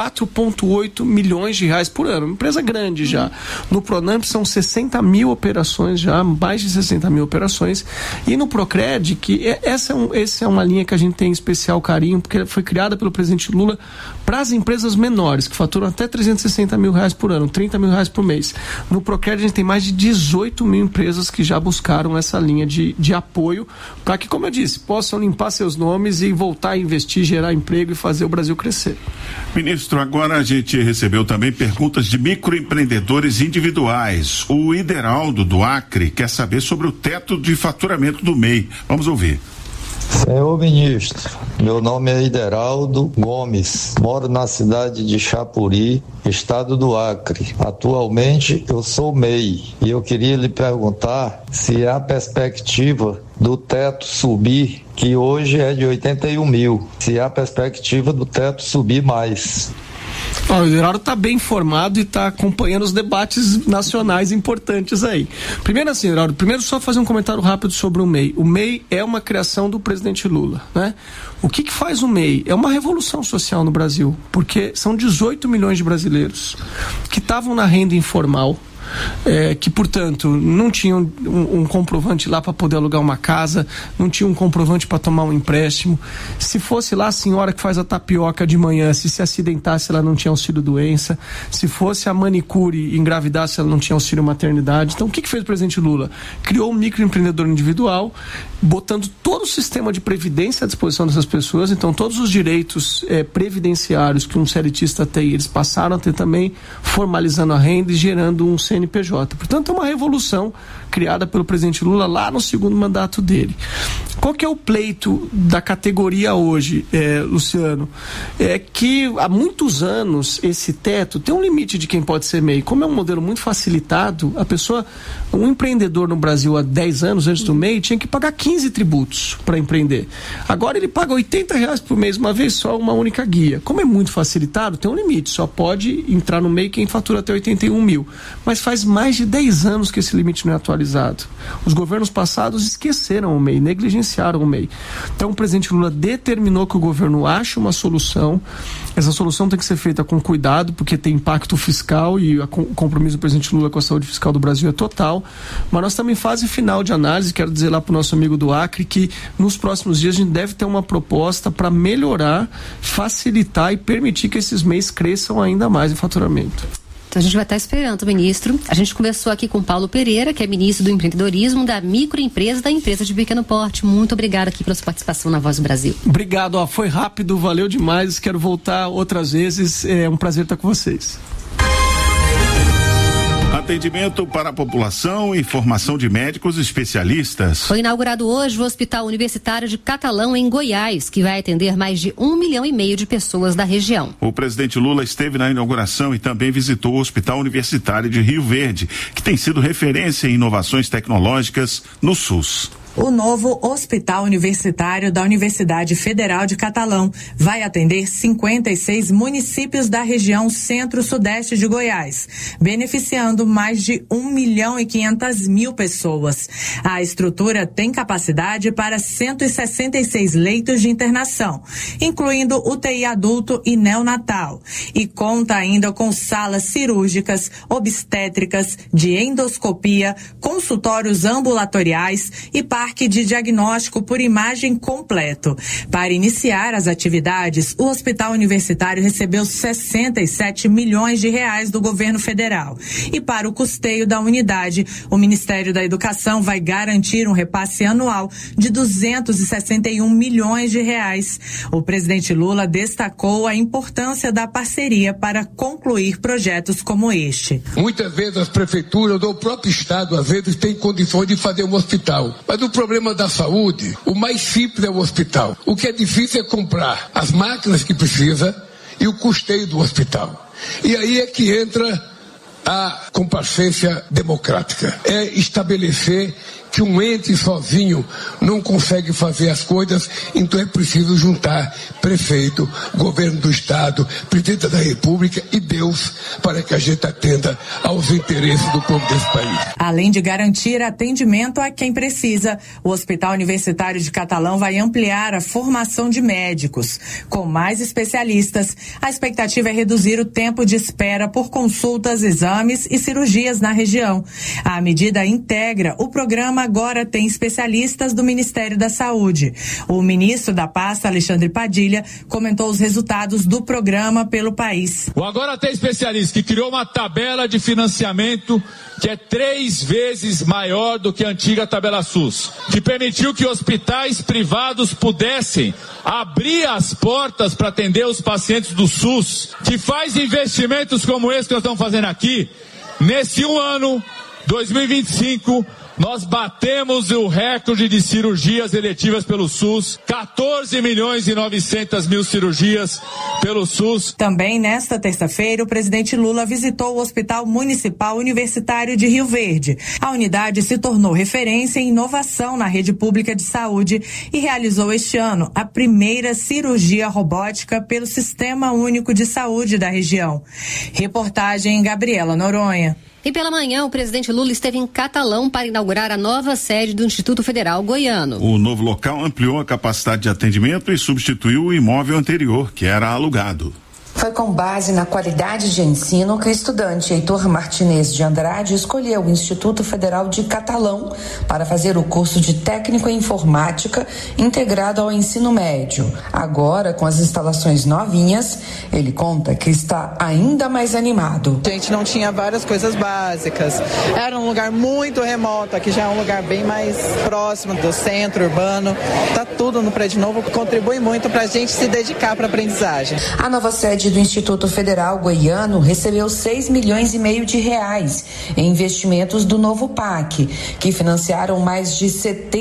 4,8 milhões de reais por ano, uma empresa grande já. No Pronamp são 60 mil operações já, mais de 60 mil operações. E no Procred, que essa é uma linha que a gente tem especial carinho, porque foi criada pelo presidente Lula para as empresas menores, que faturam até 360 mil reais por ano, 30 mil reais por mês. No Procred a gente tem mais de 18 mil empresas que já buscaram essa linha de apoio, para que, como eu disse, possam limpar seus nomes e voltar a investir, gerar emprego e fazer o Brasil crescer. Ministro, agora a gente recebeu também perguntas de microempreendedores individuais. O Ideraldo do Acre quer saber sobre o teto de faturamento do MEI. Vamos ouvir. Senhor ministro, meu nome é Ideraldo Gomes, moro na cidade de Chapuri, estado do Acre. Atualmente eu sou MEI e eu queria lhe perguntar se há perspectiva do teto subir, que hoje é de 81 mil, se há perspectiva do teto subir mais. O Geraldo está bem informado e está acompanhando os debates nacionais importantes aí. Primeiro assim, Geraldo, só fazer um comentário rápido sobre o MEI. O MEI é uma criação do presidente Lula, né? O que faz o MEI? É uma revolução social no Brasil, porque são 18 milhões de brasileiros que estavam na renda informal, que, portanto, não tinham um comprovante lá para poder alugar uma casa, não tinha um comprovante para tomar um empréstimo. Se fosse lá a senhora que faz a tapioca de manhã, se acidentasse, ela não tinha auxílio doença. Se fosse a manicure e engravidasse, ela não tinha auxílio maternidade. Então, o que fez o presidente Lula? Criou um microempreendedor individual, botando todo o sistema de previdência à disposição dessas pessoas. Então, todos os direitos previdenciários que um CLTista tem, eles passaram a ter também, formalizando a renda e gerando um CNPJ CNPJ. Portanto, é uma revolução criada pelo presidente Lula lá no segundo mandato dele. Qual que é o pleito da categoria hoje, Luciano? É que há muitos anos esse teto tem um limite de quem pode ser MEI. Como é um modelo muito facilitado, um empreendedor no Brasil há 10 anos antes do MEI tinha que pagar 15 tributos para empreender. Agora ele paga R$80 por mês, uma vez só, uma única guia. Como é muito facilitado, tem um limite. Só pode entrar no MEI quem fatura até 81 mil. Mas faz mais de 10 anos que esse limite não é atualizado. Os governos passados esqueceram o MEI, negligenciaram o MEI. Então o presidente Lula determinou que o governo ache uma solução. Essa solução tem que ser feita com cuidado, porque tem impacto fiscal e o compromisso do presidente Lula com a saúde fiscal do Brasil é total. Mas nós estamos em fase final de análise. Quero dizer lá para o nosso amigo do Acre que nos próximos dias a gente deve ter uma proposta para melhorar, facilitar e permitir que esses MEIs cresçam ainda mais em faturamento. Então a gente vai estar esperando, ministro. A gente conversou aqui com Paulo Pereira, que é ministro do empreendedorismo, da microempresa, da empresa de pequeno porte. Muito obrigado aqui pela sua participação na Voz do Brasil. Obrigado, foi rápido, valeu demais. Quero voltar outras vezes. É um prazer estar com vocês. Atendimento para a população e formação de médicos especialistas. Foi inaugurado hoje o Hospital Universitário de Catalão, em Goiás, que vai atender mais de 1,5 milhão de pessoas da região. O presidente Lula esteve na inauguração e também visitou o Hospital Universitário de Rio Verde, que tem sido referência em inovações tecnológicas no SUS. O novo Hospital Universitário da Universidade Federal de Catalão vai atender 56 municípios da região centro-sudeste de Goiás, beneficiando mais de 1.500.000 pessoas. A estrutura tem capacidade para 166 leitos de internação, incluindo UTI adulto e neonatal, e conta ainda com salas cirúrgicas, obstétricas, de endoscopia, consultórios ambulatoriais e parque de diagnóstico por imagem completo. Para iniciar as atividades, o Hospital Universitário recebeu 67 milhões de reais do governo federal. E para o custeio da unidade, o Ministério da Educação vai garantir um repasse anual de 261 milhões de reais. O presidente Lula destacou a importância da parceria para concluir projetos como este. Muitas vezes as prefeituras ou o próprio Estado, às vezes, têm condições de fazer um hospital. Mas o problema da saúde, o mais simples é o hospital. O que é difícil é comprar as máquinas que precisa e o custeio do hospital. E aí é que entra a comparcência democrática. É estabelecer que um ente sozinho não consegue fazer as coisas, então é preciso juntar prefeito, governo do estado, presidente da república e Deus, para que a gente atenda aos interesses do povo desse país. Além de garantir atendimento a quem precisa, o Hospital Universitário de Catalão vai ampliar a formação de médicos. Com mais especialistas, a expectativa é reduzir o tempo de espera por consultas, exames e cirurgias na região. A medida integra o programa Agora Tem especialistas do Ministério da Saúde. O ministro da pasta, Alexandre Padilha, comentou os resultados do programa pelo país. O Agora Tem especialistas, que criou uma tabela de financiamento que é 3 vezes maior do que a antiga tabela SUS, que permitiu que hospitais privados pudessem abrir as portas para atender os pacientes do SUS, que faz investimentos como esse que nós estamos fazendo aqui. Nesse ano, 2025, nós batemos o recorde de cirurgias eletivas pelo SUS, 14.900.000 cirurgias pelo SUS. Também nesta terça-feira, o presidente Lula visitou o Hospital Municipal Universitário de Rio Verde. A unidade se tornou referência em inovação na rede pública de saúde e realizou este ano a primeira cirurgia robótica pelo Sistema Único de Saúde da região. Reportagem Gabriela Noronha. E pela manhã, o presidente Lula esteve em Catalão para inaugurar a nova sede do Instituto Federal Goiano. O novo local ampliou a capacidade de atendimento e substituiu o imóvel anterior, que era alugado. Foi com base na qualidade de ensino que o estudante Heitor Martinez de Andrade escolheu o Instituto Federal de Catalão para fazer o curso de técnico em informática integrado ao ensino médio. Agora, com as instalações novinhas, ele conta que está ainda mais animado. A gente não tinha várias coisas básicas. Era um lugar muito remoto, aqui já é um lugar bem mais próximo do centro urbano. Tá tudo no prédio novo, contribui muito para a gente se dedicar para a aprendizagem. A nova sede do Instituto Federal Goiano recebeu 6,5 milhões de reais em investimentos do novo PAC, que financiaram mais de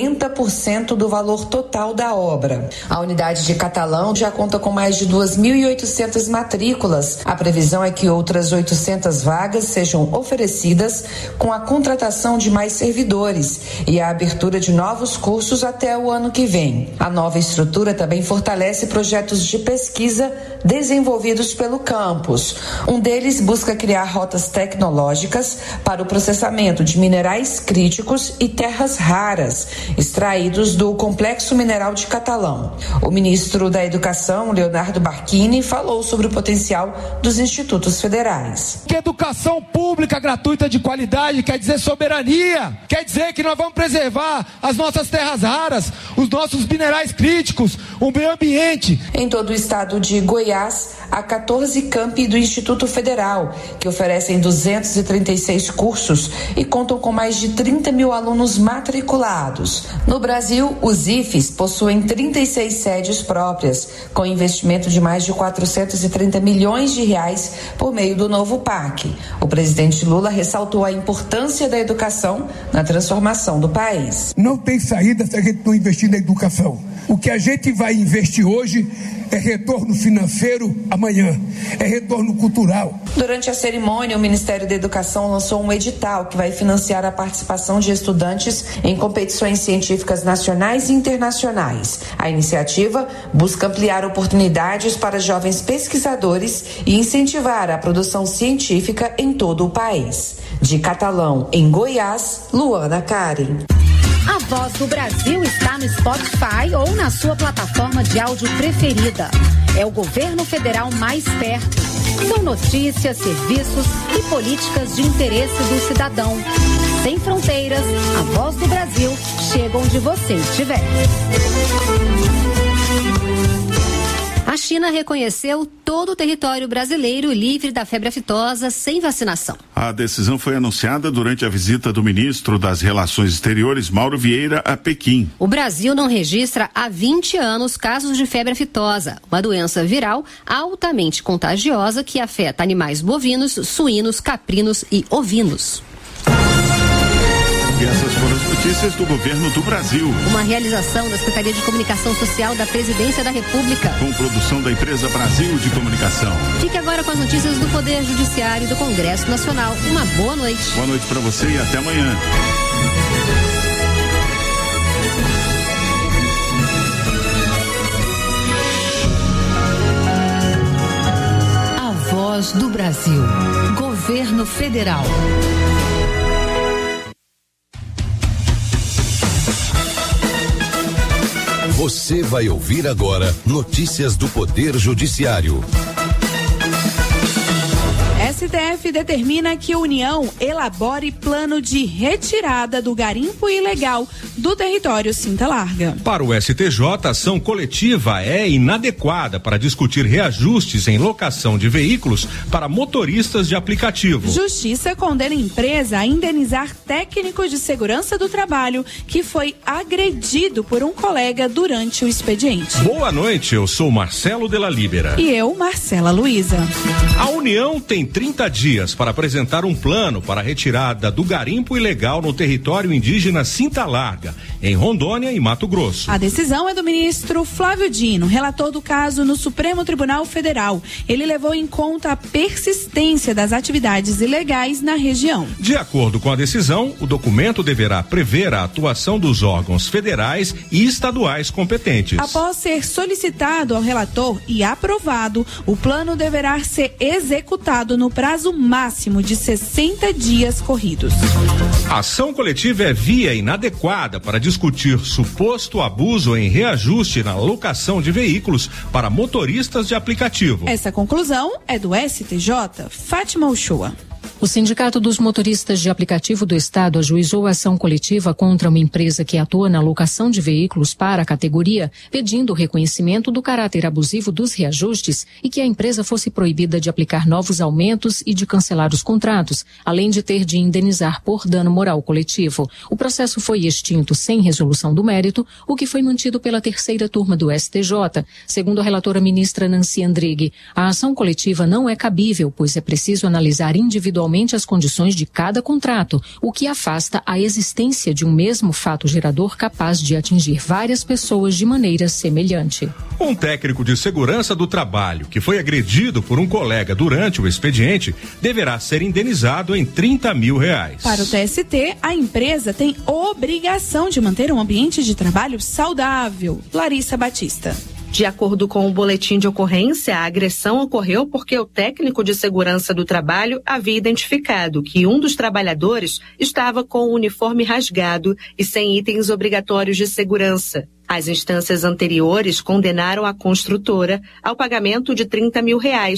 70% do valor total da obra. A unidade de Catalão já conta com mais de 2.800 matrículas. A previsão é que outras 800 vagas sejam oferecidas com a contratação de mais servidores e a abertura de novos cursos até o ano que vem. A nova estrutura também fortalece projetos de pesquisa desenvolvidos pelo campus. Um deles busca criar rotas tecnológicas para o processamento de minerais críticos e terras raras extraídos do Complexo Mineral de Catalão. O ministro da Educação, Leonardo Barquini, falou sobre o potencial dos institutos federais. Que educação pública gratuita de qualidade quer dizer soberania, quer dizer que nós vamos preservar as nossas terras raras, os nossos minerais críticos, o meio ambiente. Em todo o estado de Goiás, há 14 campi do Instituto Federal, que oferecem 236 cursos e contam com mais de 30 mil alunos matriculados. No Brasil, os IFES possuem 36 sedes próprias, com investimento de mais de 430 milhões de reais por meio do novo PAC. O presidente Lula ressaltou a importância da educação na transformação do país. Não tem saída se a gente não investir na educação. O que a gente vai investir hoje é retorno financeiro amanhã, é retorno cultural. Durante a cerimônia, o Ministério da Educação lançou um edital que vai financiar a participação de estudantes em competições científicas nacionais e internacionais. A iniciativa busca ampliar oportunidades para jovens pesquisadores e incentivar a produção científica em todo o país. De Catalão, em Goiás, Luana Karen. A Voz do Brasil está no Spotify ou na sua plataforma de áudio preferida. É o governo federal mais perto. São notícias, serviços e políticas de interesse do cidadão. Sem fronteiras, a Voz do Brasil chega onde você estiver. A China reconheceu todo o território brasileiro livre da febre aftosa sem vacinação. A decisão foi anunciada durante a visita do ministro das Relações Exteriores, Mauro Vieira, a Pequim. O Brasil não registra há 20 anos casos de febre aftosa, uma doença viral altamente contagiosa que afeta animais bovinos, suínos, caprinos e ovinos. E essas foram as notícias do governo do Brasil. Uma realização da Secretaria de Comunicação Social da Presidência da República. Com produção da empresa Brasil de Comunicação. Fique agora com as notícias do Poder Judiciário e do Congresso Nacional. Uma boa noite. Boa noite para você e até amanhã. A Voz do Brasil. Governo Federal. Você vai ouvir agora notícias do Poder Judiciário. STF determina que a União elabore plano de retirada do garimpo ilegal do território Cinta Larga. Para o STJ, a ação coletiva é inadequada para discutir reajustes em locação de veículos para motoristas de aplicativo. Justiça condena a empresa a indenizar técnico de segurança do trabalho que foi agredido por um colega durante o expediente. Boa noite, eu sou Marcelo Della Libera. E eu, Marcela Luiza. A União tem 30 dias para apresentar um plano para a retirada do garimpo ilegal no território indígena Cinta Larga, em Rondônia e Mato Grosso. A decisão é do ministro Flávio Dino, relator do caso no Supremo Tribunal Federal. Ele levou em conta a persistência das atividades ilegais na região. De acordo com a decisão, o documento deverá prever a atuação dos órgãos federais e estaduais competentes. Após ser solicitado ao relator e aprovado, o plano deverá ser executado no prazo máximo de 60 dias corridos. A ação coletiva é via inadequada para discutir suposto abuso em reajuste na locação de veículos para motoristas de aplicativo. Essa conclusão é do STJ. Fátima Uchoa. O Sindicato dos Motoristas de Aplicativo do Estado ajuizou a ação coletiva contra uma empresa que atua na locação de veículos para a categoria, pedindo o reconhecimento do caráter abusivo dos reajustes e que a empresa fosse proibida de aplicar novos aumentos e de cancelar os contratos, além de ter de indenizar por dano moral coletivo. O processo foi extinto sem resolução do mérito, o que foi mantido pela terceira turma do STJ. Segundo a relatora ministra Nancy Andrighi, a ação coletiva não é cabível, pois é preciso analisar individualmente as condições de cada contrato, o que afasta a existência de um mesmo fato gerador capaz de atingir várias pessoas de maneira semelhante. Um técnico de segurança do trabalho que foi agredido por um colega durante o expediente deverá ser indenizado em R$30 mil. Para o TST, a empresa tem obrigação de manter um ambiente de trabalho saudável. Larissa Batista. De acordo com o boletim de ocorrência, a agressão ocorreu porque o técnico de segurança do trabalho havia identificado que um dos trabalhadores estava com o uniforme rasgado e sem itens obrigatórios de segurança. As instâncias anteriores condenaram a construtora ao pagamento de R$30 mil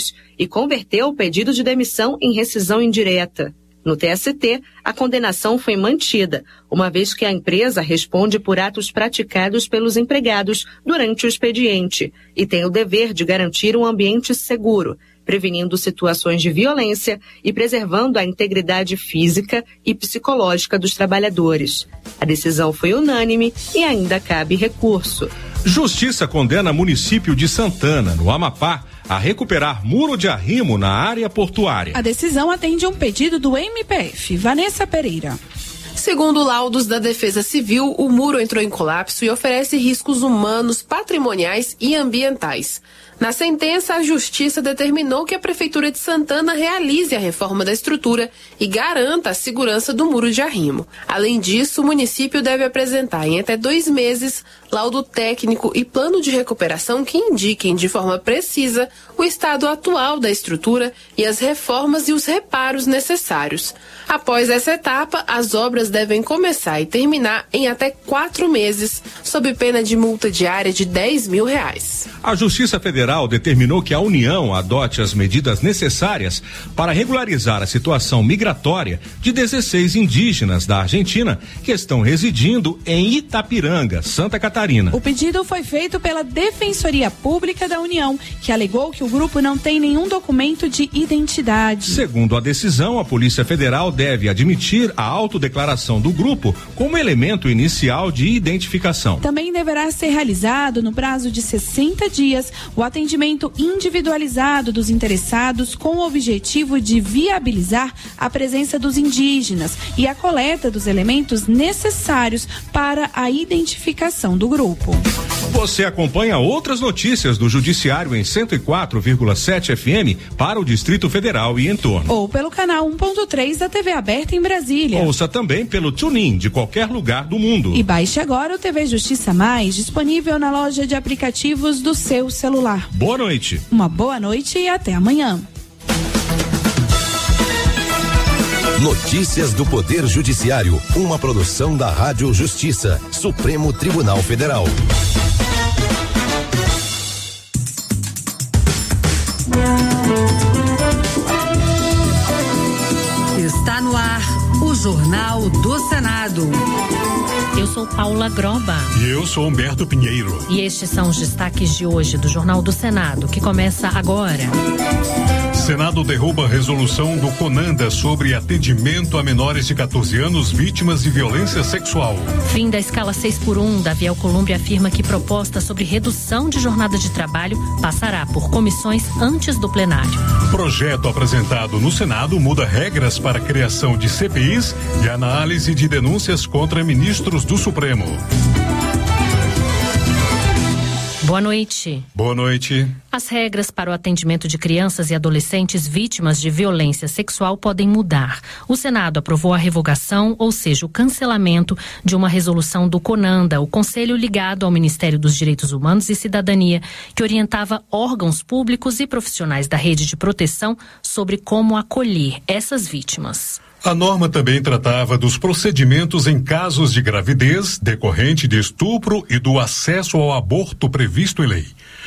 e converteu o pedido de demissão em rescisão indireta. No TST, a condenação foi mantida, uma vez que a empresa responde por atos praticados pelos empregados durante o expediente e tem o dever de garantir um ambiente seguro, prevenindo situações de violência e preservando a integridade física e psicológica dos trabalhadores. A decisão foi unânime e ainda cabe recurso. Justiça condena município de Santana, no Amapá, a recuperar muro de arrimo na área portuária. A decisão atende a um pedido do MPF. Vanessa Pereira. Segundo laudos da Defesa Civil, o muro entrou em colapso e oferece riscos humanos, patrimoniais e ambientais. Na sentença, a Justiça determinou que a Prefeitura de Santana realize a reforma da estrutura e garanta a segurança do muro de arrimo. Além disso, o município deve apresentar em até 2 meses laudo técnico e plano de recuperação que indiquem de forma precisa o estado atual da estrutura e as reformas e os reparos necessários. Após essa etapa, as obras devem começar e terminar em até 4 meses, sob pena de multa diária de R$10 mil. A Justiça Federal determinou que a União adote as medidas necessárias para regularizar a situação migratória de 16 indígenas da Argentina que estão residindo em Itapiranga, Santa Catarina. O pedido foi feito pela Defensoria Pública da União, que alegou que o grupo não tem nenhum documento de identidade. Segundo a decisão, a Polícia Federal deve admitir a autodeclaração do grupo como elemento inicial de identificação. Também deverá ser realizado, no prazo de 60 dias, o atendimento individualizado dos interessados com o objetivo de viabilizar a presença dos indígenas e a coleta dos elementos necessários para a identificação do grupo. Você acompanha outras notícias do Judiciário em 104,7 FM para o Distrito Federal e entorno. Ou pelo canal 1.3 da TV aberta em Brasília. Ouça também pelo TuneIn de qualquer lugar do mundo. E baixe agora o TV Justiça Mais, disponível na loja de aplicativos do seu celular. Boa noite. Uma boa noite e até amanhã. Notícias do Poder Judiciário, uma produção da Rádio Justiça, Supremo Tribunal Federal. Está no ar o Jornal do Senado. Eu sou Paula Groba. E eu sou Humberto Pinheiro. E estes são os destaques de hoje do Jornal do Senado, que começa agora. Senado derruba a resolução do CONANDA sobre atendimento a menores de 14 anos vítimas de violência sexual. Fim da escala 6x1, Davi Alcolumbre afirma que proposta sobre redução de jornada de trabalho passará por comissões antes do plenário. Projeto apresentado no Senado muda regras para a criação de CPIs e análise de denúncias contra ministros do Supremo. Boa noite. Boa noite. As regras para o atendimento de crianças e adolescentes vítimas de violência sexual podem mudar. O Senado aprovou a revogação, ou seja, o cancelamento de uma resolução do CONANDA, o Conselho ligado ao Ministério dos Direitos Humanos e Cidadania, que orientava órgãos públicos e profissionais da rede de proteção sobre como acolher essas vítimas. A norma também tratava dos procedimentos em casos de gravidez decorrente de estupro e do acesso ao aborto previsto em lei.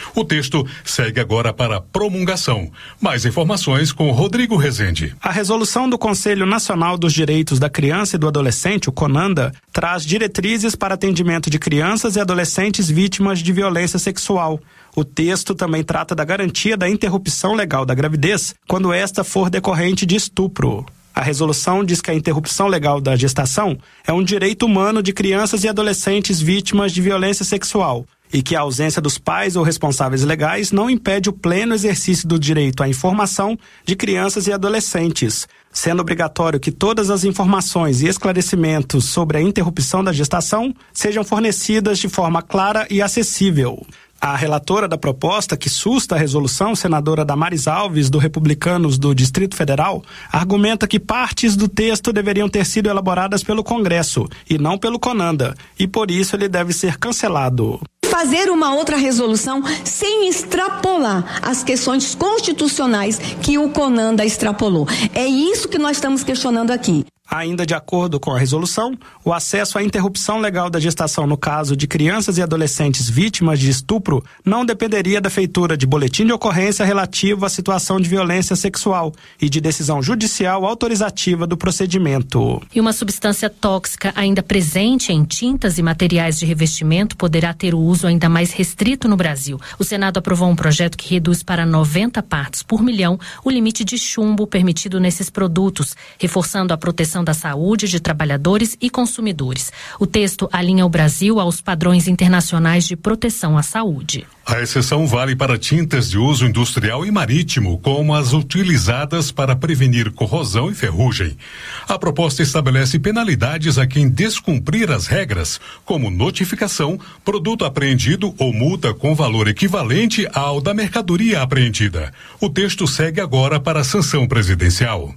O texto segue agora para promulgação. Mais informações com Rodrigo Rezende. A resolução do Conselho Nacional dos Direitos da Criança e do Adolescente, o CONANDA, traz diretrizes para atendimento de crianças e adolescentes vítimas de violência sexual. O texto também trata da garantia da interrupção legal da gravidez quando esta for decorrente de estupro. A resolução diz que a interrupção legal da gestação é um direito humano de crianças e adolescentes vítimas de violência sexual e que a ausência dos pais ou responsáveis legais não impede o pleno exercício do direito à informação de crianças e adolescentes, sendo obrigatório que todas as informações e esclarecimentos sobre a interrupção da gestação sejam fornecidas de forma clara e acessível. A relatora da proposta, que susta a resolução, senadora Damares Alves, do Republicanos do Distrito Federal, argumenta que partes do texto deveriam ter sido elaboradas pelo Congresso e não pelo CONANDA, e por isso ele deve ser cancelado. Fazer uma outra resolução sem extrapolar as questões constitucionais que o CONANDA extrapolou. É isso que nós estamos questionando aqui. Ainda de acordo com a resolução, o acesso à interrupção legal da gestação no caso de crianças e adolescentes vítimas de estupro não dependeria da feitura de boletim de ocorrência relativo à situação de violência sexual e de decisão judicial autorizativa do procedimento. E uma substância tóxica ainda presente em tintas e materiais de revestimento poderá ter o uso ainda mais restrito no Brasil. O Senado aprovou um projeto que reduz para 90 partes por milhão o limite de chumbo permitido nesses produtos, reforçando a proteção da saúde de trabalhadores e consumidores. O texto alinha o Brasil aos padrões internacionais de proteção à saúde. A exceção vale para tintas de uso industrial e marítimo, como as utilizadas para prevenir corrosão e ferrugem. A proposta estabelece penalidades a quem descumprir as regras, como notificação, produto apreendido ou multa com valor equivalente ao da mercadoria apreendida. O texto segue agora para a sanção presidencial.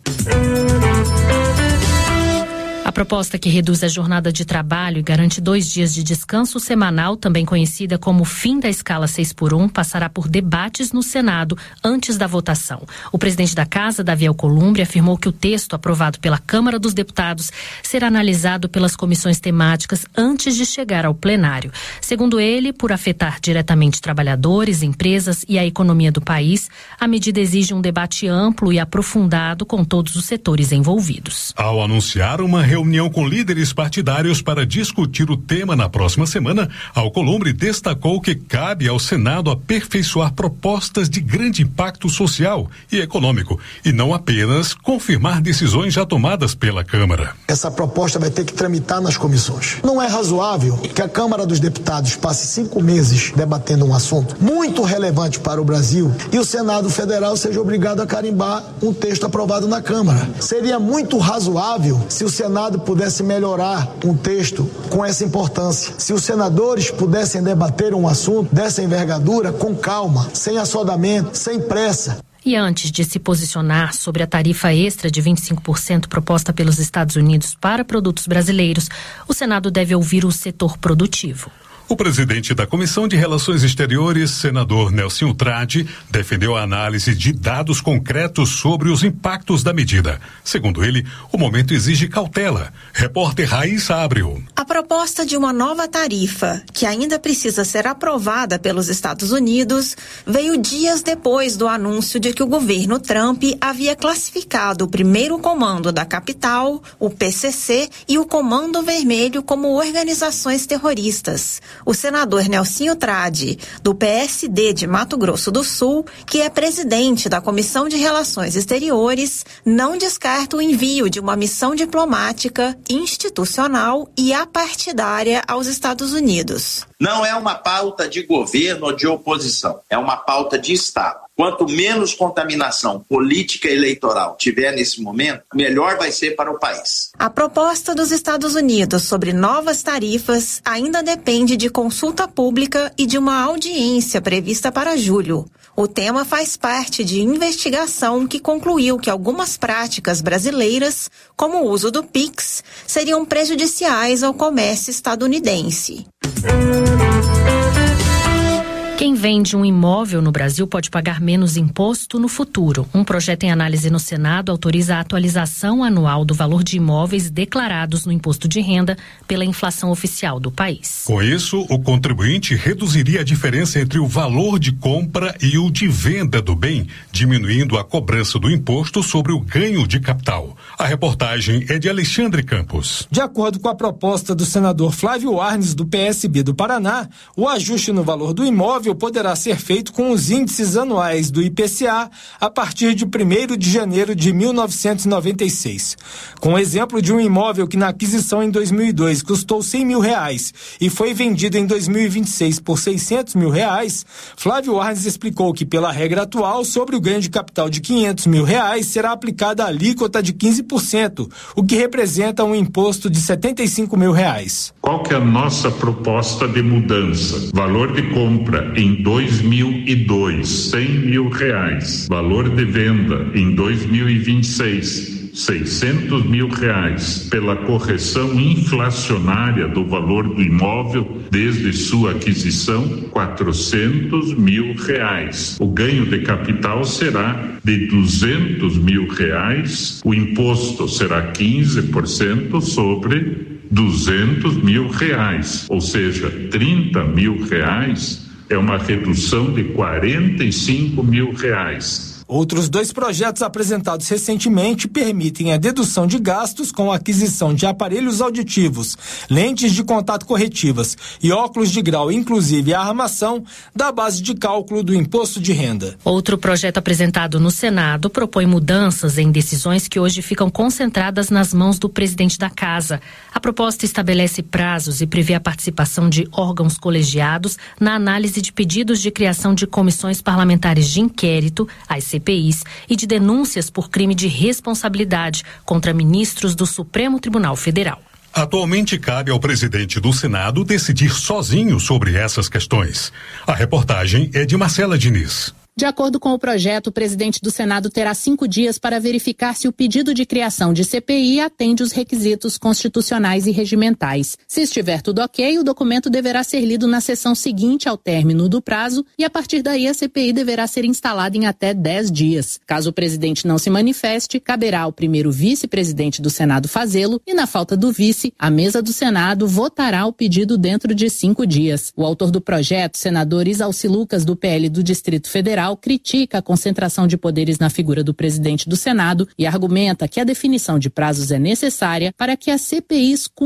A proposta que reduz a jornada de trabalho e garante 2 dias de descanso semanal, também conhecida como fim da escala 6x1, passará por debates no Senado antes da votação. O presidente da Casa, Davi Alcolumbre, afirmou que o texto aprovado pela Câmara dos Deputados será analisado pelas comissões temáticas antes de chegar ao plenário. Segundo ele, por afetar diretamente trabalhadores, empresas e a economia do país, a medida exige um debate amplo e aprofundado com todos os setores envolvidos. Ao anunciar uma reunião com líderes partidários para discutir o tema na próxima semana, Alcolumbre destacou que cabe ao Senado aperfeiçoar propostas de grande impacto social e econômico e não apenas confirmar decisões já tomadas pela Câmara. Essa proposta vai ter que tramitar nas comissões. Não é razoável que a Câmara dos Deputados passe 5 meses debatendo um assunto muito relevante para o Brasil e o Senado Federal seja obrigado a carimbar um texto aprovado na Câmara. Seria muito razoável se o Senado pudesse melhorar um texto com essa importância. Se os senadores pudessem debater um assunto dessa envergadura com calma, sem assodamento, sem pressa. E antes de se posicionar sobre a tarifa extra de 25% proposta pelos Estados Unidos para produtos brasileiros, o Senado deve ouvir o setor produtivo. O presidente da Comissão de Relações Exteriores, senador Nelsinho Tradi, defendeu a análise de dados concretos sobre os impactos da medida. Segundo ele, o momento exige cautela. Repórter Raíssa Abreu. A proposta de uma nova tarifa, que ainda precisa ser aprovada pelos Estados Unidos, veio dias depois do anúncio de que o governo Trump havia classificado o primeiro comando da capital, o PCC, e o Comando Vermelho como organizações terroristas. O senador Nelsinho Tradi, do PSD de Mato Grosso do Sul, que é presidente da Comissão de Relações Exteriores, não descarta o envio de uma missão diplomática, institucional e apartidária aos Estados Unidos. Não é uma pauta de governo ou de oposição, é uma pauta de Estado. Quanto menos contaminação política e eleitoral tiver nesse momento, melhor vai ser para o país. A proposta dos Estados Unidos sobre novas tarifas ainda depende de consulta pública e de uma audiência prevista para julho. O tema faz parte de investigação que concluiu que algumas práticas brasileiras, como o uso do Pix, seriam prejudiciais ao comércio estadunidense. Quem vende um imóvel no Brasil pode pagar menos imposto no futuro. Um projeto em análise no Senado autoriza a atualização anual do valor de imóveis declarados no imposto de renda pela inflação oficial do país. Com isso, o contribuinte reduziria a diferença entre o valor de compra e o de venda do bem, diminuindo a cobrança do imposto sobre o ganho de capital. A reportagem é de Alexandre Campos. De acordo com a proposta do senador Flávio Arnes, do PSB do Paraná, o ajuste no valor do imóvel poderá ser feito com os índices anuais do IPCA a partir de 1º de janeiro de 1996. Com o exemplo de um imóvel que na aquisição em 2002 custou R$100 mil e foi vendido em 2026 por R$600 mil, Flávio Arnes explicou que pela regra atual, sobre o ganho de capital de R$500 mil será aplicada a alíquota de 15%, o que representa um imposto de R$75 mil. Qual que é a nossa proposta de mudança? Valor de compra em 2002, R$100 mil. Valor de venda em 2026, R$600 mil, pela correção inflacionária do valor do imóvel desde sua aquisição, R$400 mil. O ganho de capital será de R$200 mil. O imposto será 15% sobre R$200 mil, ou seja, R$30 mil é uma redução de R$45 mil. Outros 2 projetos apresentados recentemente permitem a dedução de gastos com a aquisição de aparelhos auditivos, lentes de contato corretivas e óculos de grau, inclusive a armação, da base de cálculo do imposto de renda. Outro projeto apresentado no Senado propõe mudanças em decisões que hoje ficam concentradas nas mãos do presidente da Casa. A proposta estabelece prazos e prevê a participação de órgãos colegiados na análise de pedidos de criação de comissões parlamentares de inquérito, as CPIs, e de denúncias por crime de responsabilidade contra ministros do Supremo Tribunal Federal. Atualmente cabe ao presidente do Senado decidir sozinho sobre essas questões. A reportagem é de Marcela Diniz. De acordo com o projeto, o presidente do Senado terá 5 dias para verificar se o pedido de criação de CPI atende os requisitos constitucionais e regimentais. Se estiver tudo ok, o documento deverá ser lido na sessão seguinte ao término do prazo e, a partir daí, a CPI deverá ser instalada em até 10 dias. Caso o presidente não se manifeste, caberá ao primeiro vice-presidente do Senado fazê-lo e, na falta do vice, a mesa do Senado votará o pedido dentro de 5 dias. O autor do projeto, senador Isalci Lucas, do PL do Distrito Federal, critica a concentração de poderes na figura do presidente do Senado e argumenta que a definição de prazos é necessária para que as CPIs